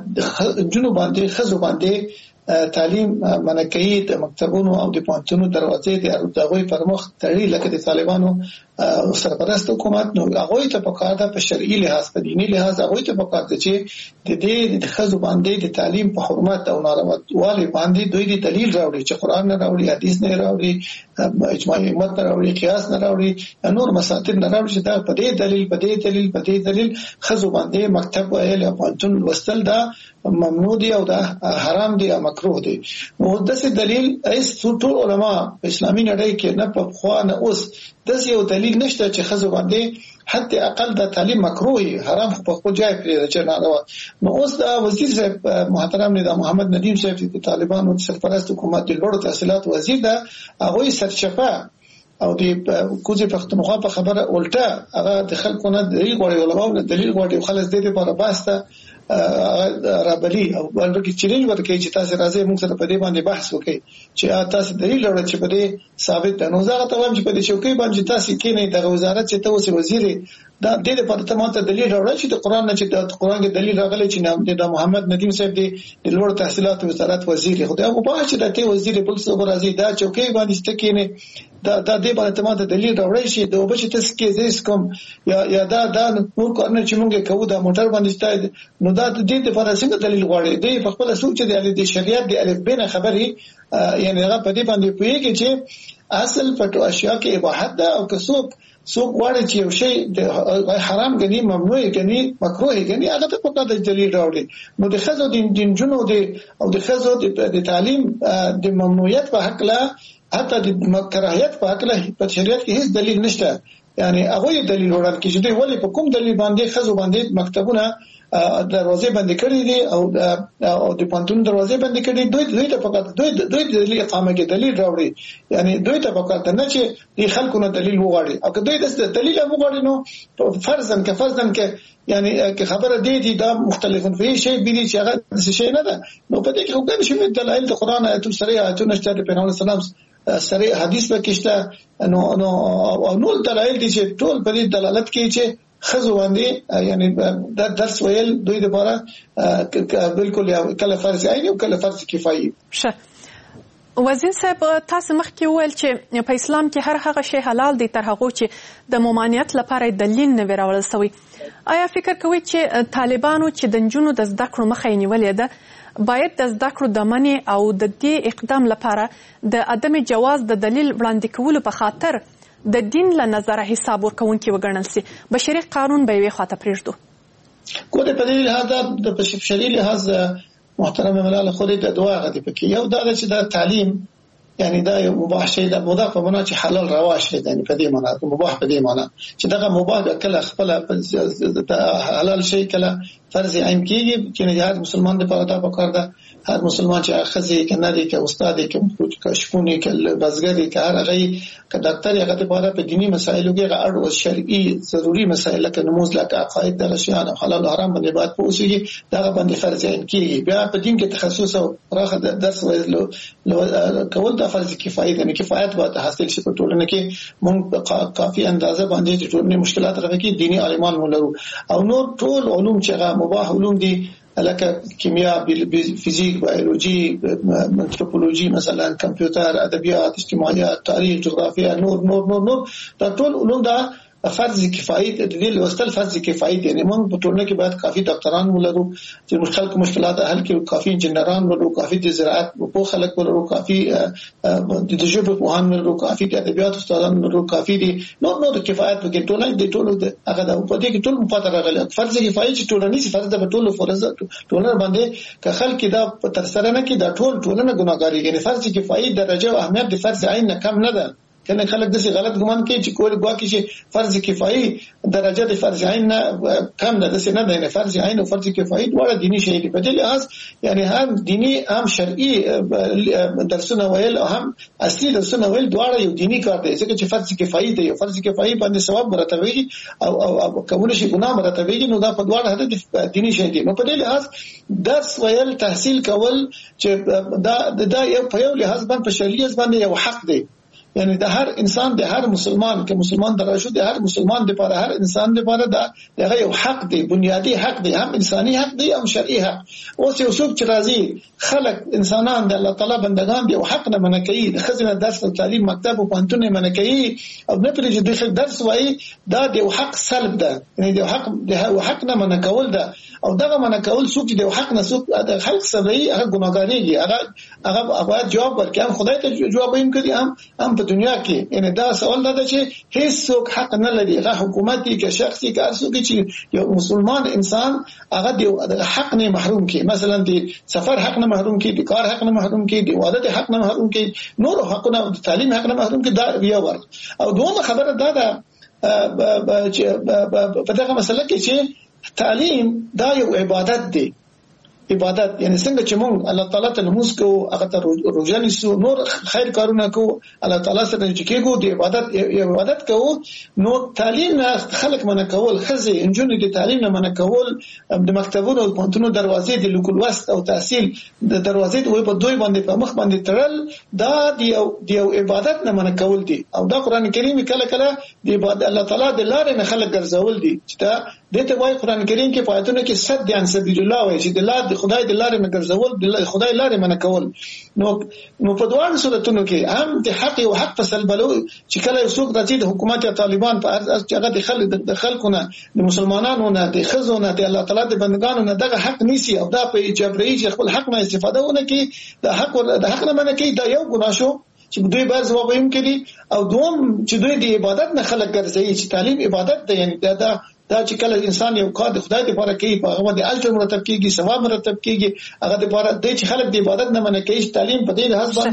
جنو باندې ښځو باندې تعلیم منکې د مکتبونو او د پوهنتونو دروازې د هغوی پر مخ تړي لکه د طالبانو سرپرست حکومت، نو هغوی ته پکار ده په شرعي لحاظ په دیني لحاظ هغوی ته پکار ده چې د دې د ښځو باندې د تعلیم په حرمت او نارواوالي باندې دوی د دلیل راوړي چې قرآن نه راوړي، حدیث نه راوړي، اجماع امت نه راوړي، قیاس نه راوړي، نور مساطر نه راوړي چې دا په دې دلیل ښځو باندې مکتب ویل او پوهنتون لوستل دا ممنوع دي او دا حرام دي او مکروه دي. نو داسې دلیل ایس ټول علما په اسلامي نړۍ کې نه په خوا نه اوس داسې یو دلیل نشته چې ښځو باندې حتی اقل د تعلیم مکروه حرام په خپل ځای پرې چې ناروا. نو اوس دا وزیر صاحب محترم ندا محمد ندیم صاحب د طالبانو سرپرست حکومت د لوړو تحصیلات وزیر ده، هغه سرچپه او د کوزي پښتونخوا په خبره الټه هغه د خلکو نه دلیل غواړي، علماء نه دلیل غواړي، خلاص دې لپاره باسته رابلی او بلکې چیلنج ورکړي چې تاسو راځي موږ سره په دې باندې بحث وکړي چې تاسو دلیل راوړئ چې په دې ثابت ده. نو زه ته وایم چې په دې چوکۍ باندې تاسو کې نه د وزارت چې تاسو وزیر دا د دې په تماته دلیل راوړئ چې د قرآن نه چې د قرآن کې دلیل راغلی چې د محمد ندیم صاحب د لوړ تحصیلات وزارت وزیر خدای او په چې د ته وزیر بل څه راځي دا چوکۍ باندې ستکې نه دا دې باندې تماته دلیل راوړئ چې د وبچ تاسو کې زیس کوم یا دا نور کارونه چې موږ کوو د موټر باندې ستای نو دا د دې لپاره څنګه دلیل غواړي. دې په خپل سوچ د شریعت د الف بین خبري یعنی هغه په دې باندې پوهیږي چې اصل پټو اشیاء کې اباحت ده او که څوک غواړي چې یو شی حرام غني ممنوع غني مکروه غني هغه ته په کده دلیل راوړي. نو د ښځو د جنونو او د ښځو د تعلیم د ممنوعیت په حق لا حتی د کراهیت په حق لا په شریعت کې هیڅ دلیل نشته. یعنی هغه دلیل وړاندې کیږي دوی ولې په کوم دلیل باندې خزو باندې مکتبونه دروازې بندې کړې دي او د پانتون دروازې بندې کړې دوی ته فقط دوی د دلیل اقامه کې دلیل راوړي یعنی دوی ته فقط نه چې د خلکو نه دلیل وغواړي او که دوی د دلیل وغواړي نو فرضاً کې یعنی که خبره دی دا مختلفن فی شی بلی چې هغه شی نه ده نو په دې کې کوم شی دلایل د قران آیاتو سره آیاتونه چې د پیغمبر سلام سره حدیث پکشته نو دلایل دي چې ټول په دې دلالت کوي چې خزو باندې یعنی دا درس ویل دوی لپاره بالکل کله فرض عین او کله فرض کفایي. وزیر صاحب تاسو مخکې وویل چې په اسلام کې هر هغه شی حلال دی تر هغه چې د ممانعت لپاره دلیل نه وراول شوی. آیا فکر کوئ چې طالبانو چې د نجونو د زده کړو مخه نیولې ده باید د زده کړو د منع او د دې اقدام لپاره د عدم جواز د دلیل وړاندې کولو په خاطر د دین له نظره حساب ورکونکي وګڼل سي بشري قانون به وي خاطر پرېږدو کو د په دې لحاظ د بشري لحاظ محترم ملال خو دې د دعا غدي پکې یو دا چې د تعلیم یعنی دا یو مباح شی دا مضاف په معنا چې حلال روا شی یعنی په دې معنا مباح په دې معنا چې دا مباح کله خپل حلال شی کله فرض عین کیږي چې هر مسلمان د پاره دا پکار ده هر مسلمان چې اخزي کنه دي که استاد که شپونی که بازګری که هر هغه که ډاکټر هغه د پاره په دینی مسایلو کې غاړو او شرعي ضروري مسایل لکه نماز لکه عقاید د شیان حلال او حرام باندې باید پوښیږي دا باندې فرض عین کیږي بیا په دین کې تخصص او راخه درس ویلو کول دا فرض کفایت نه کفایت به حاصل شي په ټولنه کې مونږ کافي اندازه باندې د ټولنې مشکلات راغلي کې دینی عالمان مولرو او نور ټول علوم چې مباح علوم دي لکه کیمیا فیزیک بیولوژي انتروپولوژي مثلا کمپیوټر ادبیات اجتماعیات تاریخ جغرافیا نور دا ټول علوم دا فرض کفایت د دې لوستل فرض کفایت یعنی موږ په ټولنه کې باید کافي ډاکټران ولرو چې مشکلات حل کړي کافي انجنیران ولرو کافي د زراعت په خلک ولرو کافي د ژبې په هان ولرو کافي د ادبیات استادان ولرو کافي دي نو د کفایت په کې ټولنه د ټولو هغه د په دې کې ټول مفاده راغلي فرض کفایت چې ټولنیز فرض د ټولو فرض ټولنه باندې که خلک دا تر سره نه کې دا ټولنه ګناګاری یعنی فرض کفایت درجه او اهمیت د فرض عین نه کم نه ده کنه خلک دغه غلط ګمان کوي چې کوی ګواکې چې فرض کفایي درجه د فرض عین نه کم ده څه نه ده فرض عین او فرض کفایي ډول دینی شی دی په دې لحاظ یعنی هم دینی هم شرعي درسونه ویل او هم اصلي درسونه ویل دواړه یو دینی کار دی ځکه چې فرض کفایي دی فرض کفایي باندې ثواب مرتبه او کوم شي ګناه مرتبه نو دا په دواړه هدف دینی شی دی نو په دې لحاظ درس ویل تحصیل کول چې دا یو په یو لحاظ باندې په شریعت باندې یو حق دی یعنی د هر انسان د هر مسلمان که مسلمان درشو د هر مسلمان لپاره هر انسان لپاره دا دغه یو حق دی بنیادی حق دی هم انساني حق دی هم شرعي حق اوس یو څوک چې راځي خلق انسانان د الله تعالی بندگان دی او حق نه منکې د خزینه درس او تعلیم مکتب او پانتون نه منکې او نه پرې د درس وایي دا د حق سلب ده یعنی د حق نه منکول ده او دغه منکول څوک د حق نه څوک د خلق سره هغه ګناګاریږي هغه جواب ورکړي هم خدای ته جواب یې کوي هم په دنیا کې ان دا سوال ده چې هیڅ څوک حق نه لري هغه حکومتي کې شخصي کار څوک چې یو مسلمان انسان هغه د حق نه محروم کی مثلا د سفر حق نه محروم کی د کار حق نه محروم کی د عبادت حق نه محروم کی نور حقونه د تعلیم حق نه محروم کی دا یو ور او دوه خبره ده په دغه مسله کې چې تعلیم دا یو عبادت دی عبادت یعنی څنګه چې موږ الله تعالی ته نماز کوو هغه ته روزه نیسو نور خیر کارونه کوو الله تعالی سره چې کېږو د عبادت کوو نو تعلیم نه خلق منع کول خزي انجونې د تعلیم نه منع کول د مکتبونو او پونتونو دروازې د لوکل وست او تحصیل د دروازې په دوی باندې په مخ باندې تړل دا د عبادت نه منع کول دي او دا قران کریم کله کله د عبادت الله تعالی د لارې نه خلق ګرځول دي چې دا دته وایي قران کریم کې په آیاتونو کې صد عن سبیل الله وایي چې د لارې خدای د لارې نه ګرځول د خدای لارې منع کول نو په دوه صورتونو کې هم د حق او حق فصل بلو چې کله یو څوک راځي د حکومت او طالبان په هغه د خلکو نه د مسلمانانو نه د خزو نه د الله تعالی د بندگانو نه دغه حق نیسی او دا په جبري چې خپل حق نه استفاده ونه کوي د حق نه منع کوي دا یو ګناه شو چې دوی باز ووایم کړي او دوم چې دوی د عبادت نه خلک ګرځي چې تعلیم عبادت ده یعنی دا چې کله انسان یو کار د خدای لپاره کوي په هغه باندې اجر مرتب کیږي ثواب مرتب کیږي هغه لپاره د چې خلک د عبادت نه منع کوي تعلیم په دې لحاظ باندې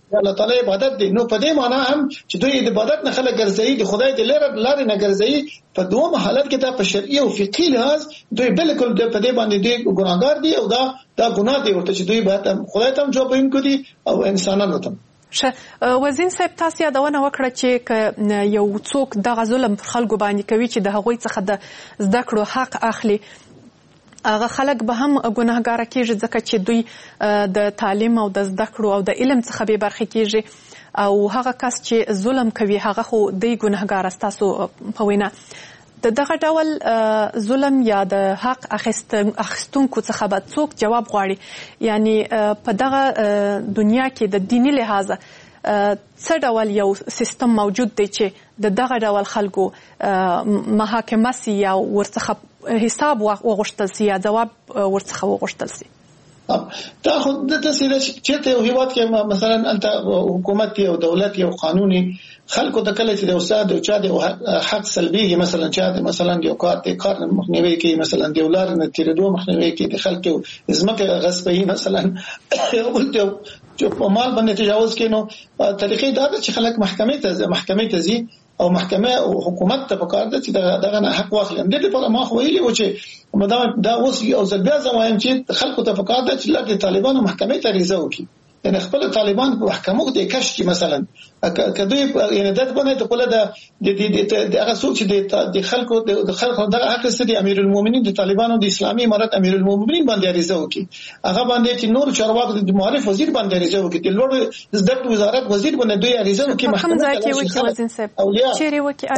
الله تعالی عبادت دی. نو په دې معنا هم چې دوی د عبادت نه خلک ګرځي د خدای د لارې نه ګرځي په دوه حالت کې په شرعي او فقهي لحاظ دوی بالکل په دې باندې دی ګناهګار دي او دا ګناه دی ورته چې دوی به خدای ته جواب وینکو دي او انسانانو ته. وزین صاحب تاسو یادونه وکړه چې یو څوک دغه ظلم پر خلکو باندې کوي چې د هغوی څخه د زده کړو حق اخلي هغه خلک به هم ګناهګار کیږي ځکه چې دوی د تعلیم او د زده کړو او د علم څخه به برخه کیږي او هغه کس چې ظلم کوي هغه خو دی ګناهګار تاسو په وینا دغه ډول ظلم یا د حق اخیستونکو څخه به څوک جواب غواړي یعنی په دغه دنیا کې د دینی لحاظه څه ډول یو سیستم موجود دی چې دغه ډول خلکو محاکمه سي یا ورڅخه حساب وغوښتل سي یا جواب ورڅخه وغوښتل سي؟ دا خو د تسهیل چې ته یو هیواد کې مثلا انت حکومت او دولت او قانوني خلکو د کله چې د استاد او چا د حق سلبي مثلا چا د مثلا یو کار مخنیوي کوي مثلا د ولر نه تیرېدو مخنیوي کوي د خلکو ځمکه غصبي مثلا یو بل چې په مال باندې تجاوز کینو طریقې دا چې خلک محکمې ته ځي او محکمه او حکومت ته پکار ده چې دغه حق واخلي. د دې په ما خو ویلي و چې دا اوس یو ځل بیا زموږ چې خلکو ته پکار ده چې د طالبانو محکمې ته ریزه وکړي یعنی خپل طالبان په محکمو کې کش کی مثلا کدوې یعنی د باندې ته کول د هغه څوک چې د خلکو دغه حق ستدي امیر المؤمنین د طالبانو د اسلامي امارت امیر المؤمنین باندې ریزه وکړي هغه باندې چې نور چارواکو د معرف وزیر باندې ریزه وکړي د لوړ زده کړو وزارت وزیر باندې دوی ریزه وکړي محکمه ځکه وزین صاحب چیرې وکړي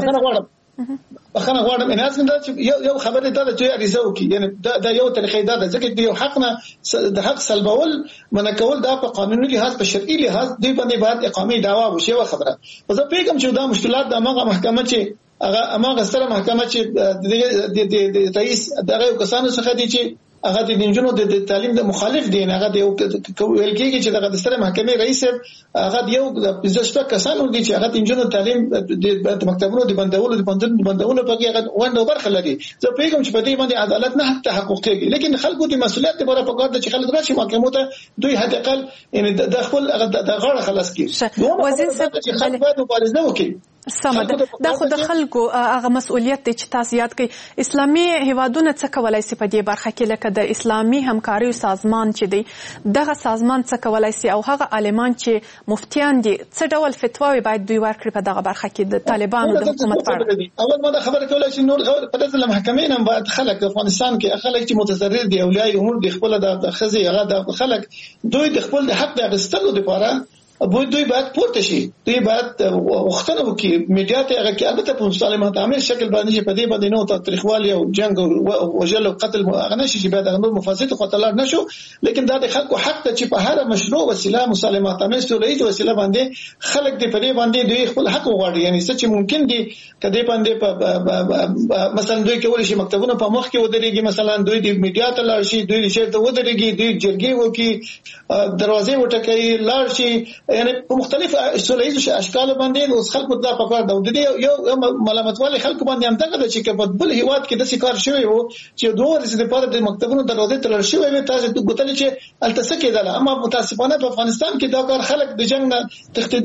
بخنه غواړم ان اسنه چې یو خبره ده چې اړیزه وکي یعنی دا یو طریقې ده ځکه دی یو حق نه د حق سلبول منکول دا په قانوني لحاظ په شرعي لحاظ دی باندې بعد اقامه دعوا وشي و خبره زه پیغام چې دا مشکلات د امغه محکمه چې هغه سره محکمه چې د رئیس دغه کسانو څخه دي چې هغه د انجنونو د تعلیم د مخالف دي نه هغه د ویل کېږي چې دغه د سره محکمې رئیس هغه یو د پزشته کسانو دي چې هغه د انجنونو تعلیم د مکتبونو د بندولو په کې هغه ونده برخه لري زه پیغام چې په دې باندې عدالت نه تحقق کېږي لیکن خلکو د مسؤلیت لپاره په کار د چې خلک راشي محکمو ته دوی حد اقل یعنی د خپل د غاړه خلاص کړي وزیر صاحب چې خلک باید مبارزه وکړي سمده دا خو د خلکو هغه مسؤلیت دی چې تاسو یاد کړئ اسلامي هیوادونه څه کولای شي په دې برخه کې لکه د اسلامي همکاري سازمان چې دی دغه سازمان څه کولای شي او هغه عالمان چې مفتیان دي څه ډول فتواوی باید دوی ورکړي په دغه برخه کې د طالبانو د حکومت په اړه اول ما دا خبره کولای شي نور په دغه محکمې نه باید خلک د افغانستان کې خلک چې متضرر دي اولیاء امور د خپل د خزي هغه د خلک دوی د خپل د حق د غستلو لپاره دوی باید پورته شي دوی باید وختونه وکړي میډیا ته هغه کې البته په مسالمت عامل شکل باندې په دې باندې نو تاریخوالي او جنگ او وجل او قتل هغه نشي چې باید هغه نور مفاسد خطرلار نشو لیکن دا د خلکو حق ته چې په هر مشروع وسیله مسالمت عامل سولې وسیله باندې خلک دې په دې باندې دوی خپل حق وغواړي یعنی څه چې ممکن دي کدی باندې مثلا دوی کولای شي مکتبونه په مخ کې ودرېږي مثلا دوی د میډیا ته لاړ شي دوی شهر ته ودرېږي دوی جرګې وکړي دروازې وټکي لاړ شي یعنی په مختلف سولېز اشکال باندې اوس خلکو ته پکار دا د یو ملامتوالي خلکو باندې هم دغه چې په بل هیواد کې د شکار شوی وو چې دوه ورځې لپاره د مکتبونو دروازې تړل شوی وي تاسو د ګوتل چې التسه کېدل اما متاسفانه په افغانستان کې دا کار خلک د جنگ نه تخت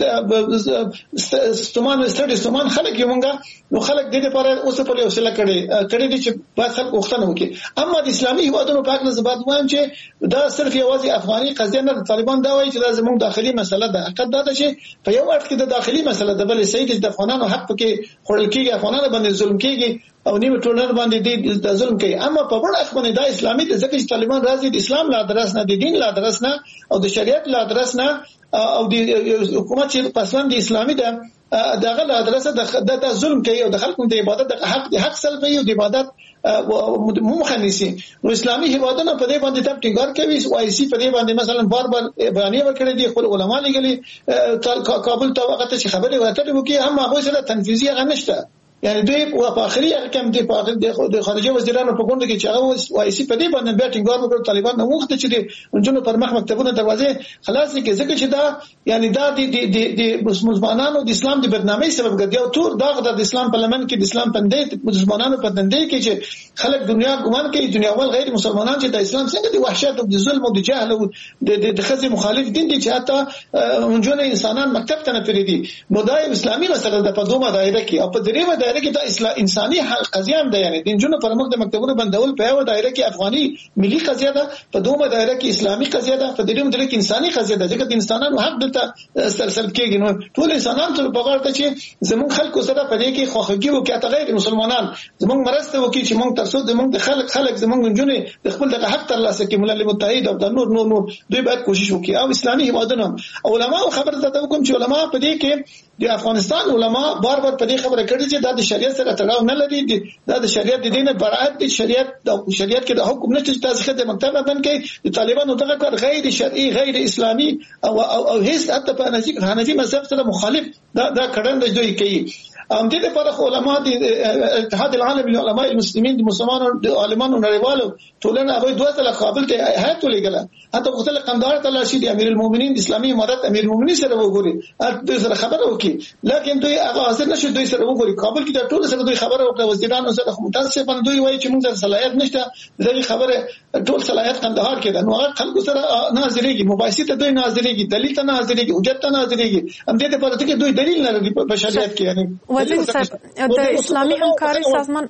استمان خلک یمونګه نو خلک د دې لپاره اوس په یو وسیله کړي دي چې با خلک وختنه وکړي اما د اسلامي هیوادونو په اړه زبات وایم چې دا صرف یوازې افغاني قضیه نه طالبان دا وایي چې دا زموږ داخلي مسله ده حقیقت دا چې په یو وخت کې د داخلي مسله د بل صحیح چې د افغانانو حق کې خورل کېږي افغانانو باندې ظلم کېږي او نیمه ټولنه باندې د ظلم کوي اما په بل اخ باندې دا اسلامي د ځکه چې طالبان راځي د اسلام لا درس نه د دین لا درس نه او د شریعت لا درس نه او د حکومت چې پسند د اسلامي ده دغه لا درس د ظلم کوي او د خلکو د عبادت د حق سلبي او د عبادت مخنیسي نو اسلامي هیوادونه په دې باندې تپ ټینګار کوي وایي سي په دې باندې مثلا بار بیانې وکړي دي خپل علما لګلي کابل ته وخت چې خبره ورته وکړي هم هغه سره تنفيذي هغه نشته یعنی دوی په اخري حکم دی په د خارجه وزیرانو په غونډه کې چې هغه وایسي په دې باندې بیا ټینګار وکړ طالبان نو وخت چې د جنونو پر مخ مکتبونه دروازې خلاص کې ځکه چې دا یعنی دا د مسلمانانو د اسلام د بدنامۍ سبب ګرځي او تور داغ د اسلام پارلمان کې د اسلام پندې مسلمانانو په دندې کې چې خلک دنیا ګمان کوي دنیا ول غیر مسلمانان چې د اسلام څنګه د وحشت او د ظلم او د جهل او د خزي مخالف دین دي چې حتی جنونه انسانان مکتب ته نه پریدي مدای اسلامي مسله د په دومره دایره کې او په دریمه دایره کې د انساني حق قضیه هم ده یعنی د جنونو پر مخ د مکتبونو بندول په یو دایره کې افغاني ملي قضیه ده په دومره دایره کې اسلامي قضیه ده په دریمه دایره کې انساني قضیه ده ځکه د انسانانو حق دلته سلسله کېږي نو ټول انسانان ته په غاړه چې زموږ خلکو سره په دې کې خوخګي او کې غیر مسلمانان زموږ مرسته وکړي چې موږ ترڅو زموږ د خلک زموږ جنونه د خپل د حق ترلاسه کړي ملل متحد او د نور دوی باید کوشش وکړي او اسلامي هیوادونه علماء خبره ده کوم چې علماء په دې کې د افغانستان علماء بار بار په دې خبره کړي چې د شریعت سره تړاو نه لري د شریعت د دینه برائت د شریعت کې د حکم نشته چې تاسو د مکتب باندې کې د طالبانو دغه کار غیر شرعي غیر اسلامي او هیڅ حتی په حنفي مذهب سره مخالف دا کړنده دوی کوي ام دې لپاره علماء د اتحاد العالمي للعلماء المسلمین د مسلمانانو د عالمانو نړیوالو ټولنه هغه دوه تل قابل ته هيئت ولګله حتی وختل قندهار ته لاشي د امیر المؤمنین د اسلامي امارت امیر المؤمنین سره وګوري دوی سره خبره وکړي لکه دوی هغه حاضر نشي دوی سره وګوري کابل کې د ټول سره دوی خبره وکړه وزیرانو سره متاسفانه دوی وایي چې موږ صلاحیت نشته دغه خبره ټول صلاحیت قندهار کې ده نو هغه خلکو سره ناظرېږي مباحثه ته دوی ناظرېږي دلیل ته ناظرېږي حجت ته ناظرېږي هم دې لپاره چې دوی دلیل نه لري په شریعت کې یعنی وزیر صاحب د اسلامي همکاري سازمان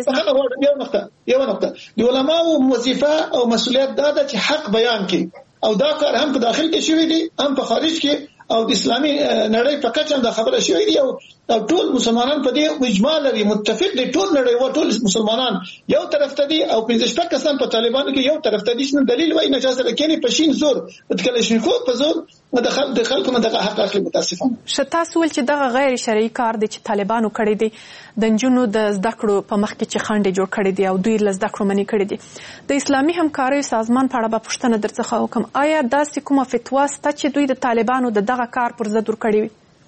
بلې یو نقطه د علماو وظیفه او مسؤلیت دا ده چې حق بیان کړي او دا کار هم په داخل کې شوی دی هم په خارج کې او د اسلامي نړۍ په کچه دا خبره شوې دي او ټول مسلمانان په دې اجماع لري متفق دي ټول نړۍ او ټول مسلمانان یو طرف ته دي او 15 کسان په طالبانو کې یو طرف ته دي چې دلیل وایي نه چې سره کېنی پښین زور د کلاشینکوف په زور د خلکو نه دغه حق اخلي متاسفانه شتا سوال چې دغه غیر شرعي کار دي چې طالبانو کړی دي د جنونو د زده کړو په مخ کې چې خنډ جوړ کړی دي او دوی له زده کړو منې کړی دي د اسلامي همکاري سازمان په اړه به پوښتنه درڅخه وکم آیا داسې کومه فتوا سته چې دوی د طالبانو د دغه کار پر ضد ور کړی وي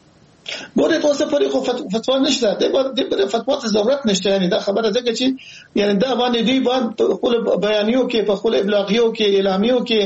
ګوره تاسو پرې خو فتوا نشته د فتوا ته ضرورت نشته یعنی دا خبره ده چې یعنی دا باندې دوی باندې خپل بیانیو کې په خپل ابلاغیو کې اعلامیو کې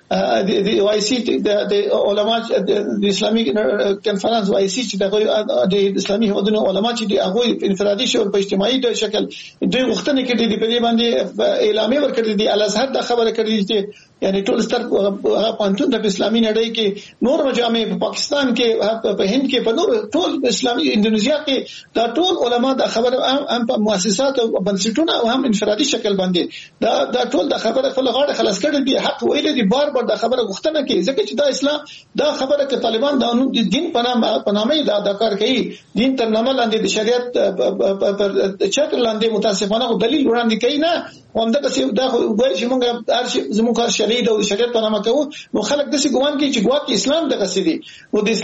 د وایسي د علماء د اسلامي کنفرانس وایسي چې د اسلامي هیوادونو علماء چې د هغه انفرادي شو په اجتماعي شکل دوی وختونه کې د په دې باندې اعلامیه ورکړي دي الازهر دا خبره کړې چې یعنی ټول ستر پانتون د اسلامي نړۍ کې نور مجامع په پاکستان کې په هند کې په نور ټول اسلامي انډونیزیا کې دا ټول علما دا خبره هم په مؤسسات او بنسټونه او هم انفرادي شکل باندې دا ټول دا خبره خپل غاړه خلاص کړي دي حق ویل دي بار بار دا خبره غوښتنه کوي ځکه چې دا اسلام دا خبره کې طالبان د دین په نامه دا کار کوي دین تر نامه لاندې د شریعت پر چتر لاندې متاسفانه دلیل وړاندې کوي نه همدغه دا وایي چې موږ زموږ شریعت او شریعت په نامه کوو نو خلک داسې ګومان کوي چې ګواکې اسلام دغه څه دي او د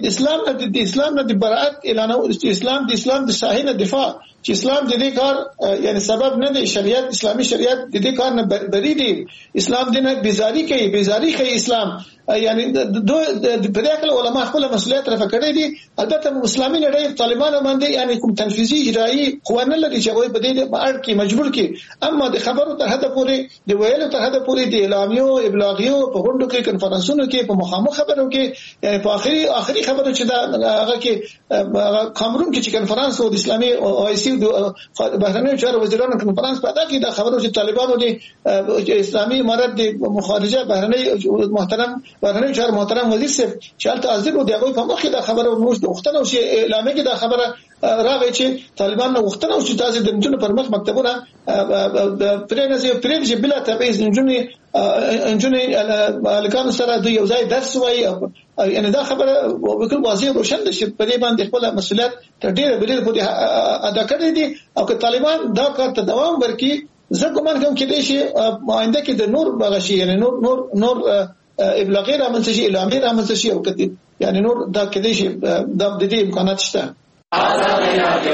اسلام نه د برائت اعلان او اسلام د صحیح دفاع چې اسلام د دې کار یعنی سبب نه دی شریعت اسلامي شریعت د دې کار نه بری دی اسلام دینه بیزاری کوي اسلام یعنی په دې کې علما خپل مسؤلیت رافع کړی دي البته اسلامي نړۍ طالبان باندې یعنی کوم تنفيذي اجرایی قوانین لري چې هغه په دې اړه کې مجبور کی اما د خبرو تر حد پورې د ویلو تر حد پورې د اعلامیو ابلاغیو په غونډو کې کنفرانسونو کې په مخامخ خبرو کې یعنی په اخري خبرو چې دا هغه کې کامرون کې چې کنفرانس او د اسلامي OIC د بهرنیو چارو وزیرانو کنفرانس پیدا کړي دا خبرو چې طالبانو د اسلامي امارت د مخارجه بهرنی محترم وزیر صاحب چې حالت حاضر و دغه په مخ دا خبره موږ د وختونو چې اعلان کې دا خبره راغی چې طالبان نو وختونو چې تاسو د جنونو پر مخ مکتبونه پرېږي بلا تبعیض جنونو الکانو سره د یو ځای درس وایي یعنی دا خبره وکړ واضح روشن ده چې په دې باندې خپل مسؤلیت تر ډیره بلې پورې ادا کړی دي او که طالبان دا کار ته دوام ورکړي زه ګومان کوم چې دې شي آینده کې د نور بغشي یعنی نور ابلاغی رامنځته شي اعلامیه رامنځته شي او کدي یعنی نور دا کدي شي د دې امکانات شته آزادی رادیو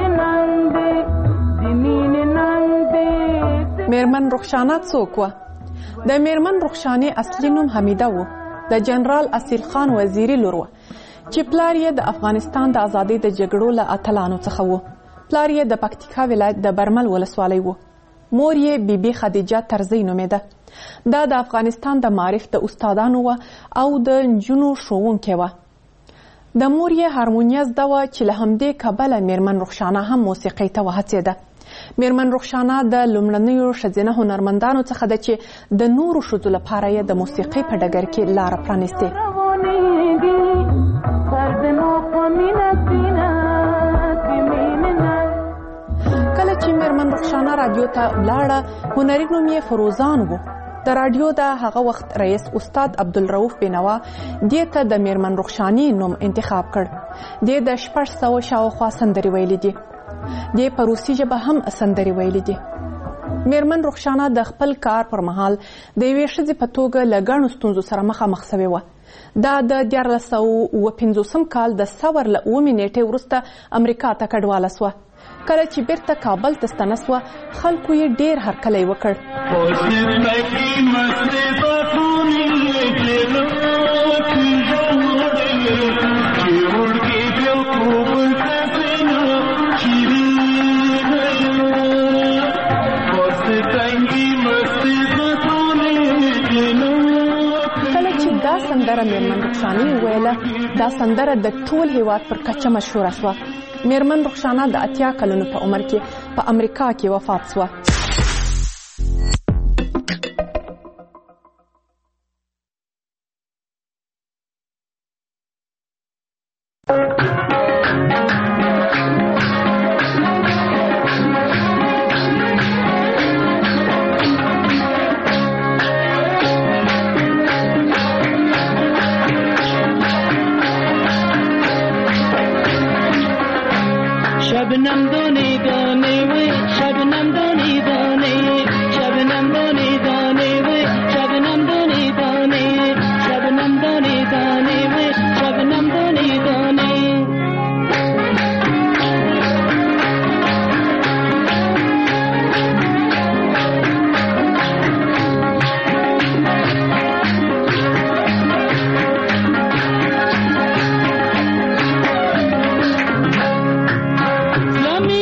میرمن رخشانه څوک و د میرمن رخشانې اصلي نوم حمیده و. د جنرال اصیل خان وزیری لور و چې پلار یې د افغانستان د ازادۍ د جګړو له اتلانو څخه و. پلار یې د پکتیکا ولایت د برمل ولسوالۍ و. مور یې بیبي خدیجه ترزی نومېده. دا د افغانستان د معارف د استادانو و او د نجونو ښوونکې وه. د مور یې هارمونیه زده وه چې له همدې کبله میرمن رخشانه هم موسیقۍ ته وهڅېده. میرمن رخشانه د لومړنیو ښځینه هنرمندانو څخه ده چې د نورو ښځو لپاره یې د موسیقۍ په ډګر کې لاره پرانیستې. کله چې میرمن رخشانه رادیو ته ولاړه، هنري نوم یې فروزان و. د رادیو د هغه وخت رئیس استاد عبدالرؤف بینوا دې ته د میرمن رخشانې نوم انتخاب کړ. دې د 600 شاوخوا سندرې ویلې دي. دې په روسي ژبه هم سندرې ویلې دي. میرمن رخشانه د خپل کار پر مهال د یوې ښځې په توګه له ګڼو ستونزو سره مخامخ سوې وه. دا د 1950 کال د ثور له 9 نیټې وروسته امریکا ته کډواله سوه. کله چې بیرته کابل ته ستنه سوه، خلکو یې ډېر هرکلی وکړ. کله چې دا سندره میرمن رخشانې وویله، دا سندره د ټول هیواد پر کچه مشهوره سوه. میرمن رخشانه د 80 کلونو په عمر کې په امریکا کې وفات سوه. शबनम दोने दोने वे शबनम दोने दोने शबनम दोने दोने वे शबनम दोने दोने शबनम दोने दोने वे शबनम दोने दोने Lami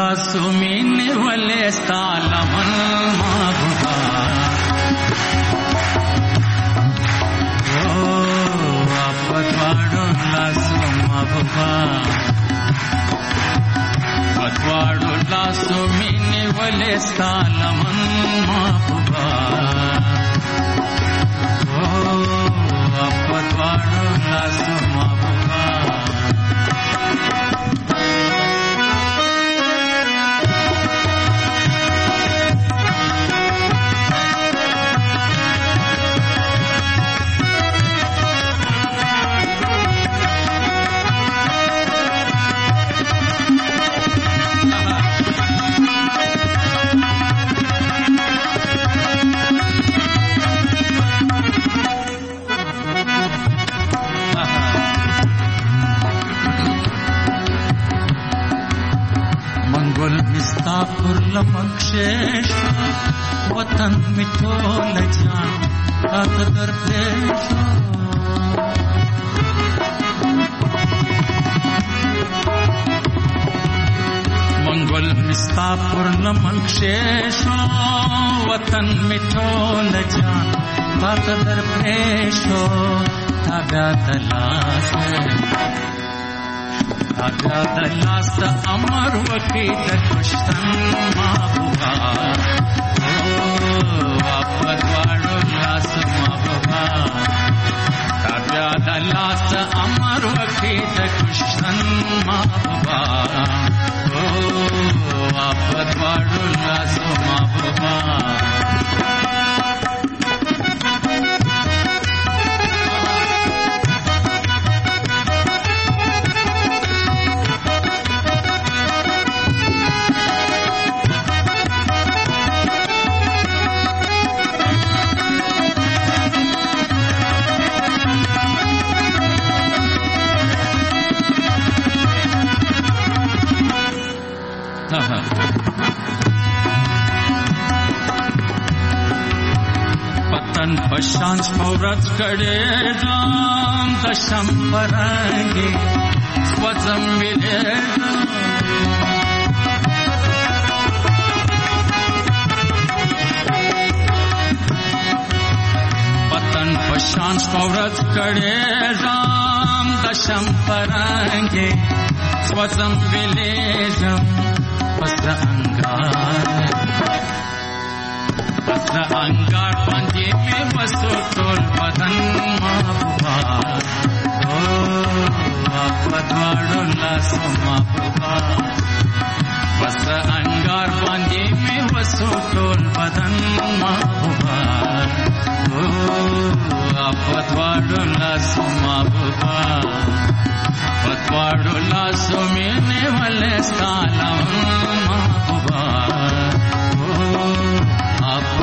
لاسو مینې ولې ستا لمن محبوبه په دواړو لاسو محبوبه په دواړو لاسو مینې ولې ستا لمن محبوبه په دواړو لاسو محبوبه پر لمکشش وطن می ټول جان راته در پېښ منګل مستا پر لمکشش وطن می ټول جان راته در پېښ تا بیا تلاش اگا دلاست امر وکی دکشتن محبوبا واپد وارو لاس محبوبا اگا دلاست امر وکی دکشتن محبوبا واپد وارو لاس محبوبا پتن پشانچ پورت کڑے دام دشم پرانگی سوزم ملے پتن پشانچ پورت کڑے دام دشم پرانگی سوزم ملے پس انگار پنجی میں وسو ټول بدن محبوبا پدواړو لاسو محبوبا بس انگار پنجی میں وسو ټول بدن محبوبا پدواړو لاسو محبوبا پدواړو لاسو مینې ولې ستا لمن محبوبا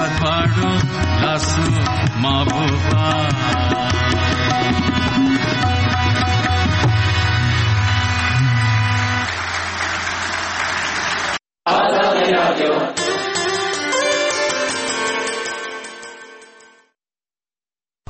پدواړو لاسو محبوبا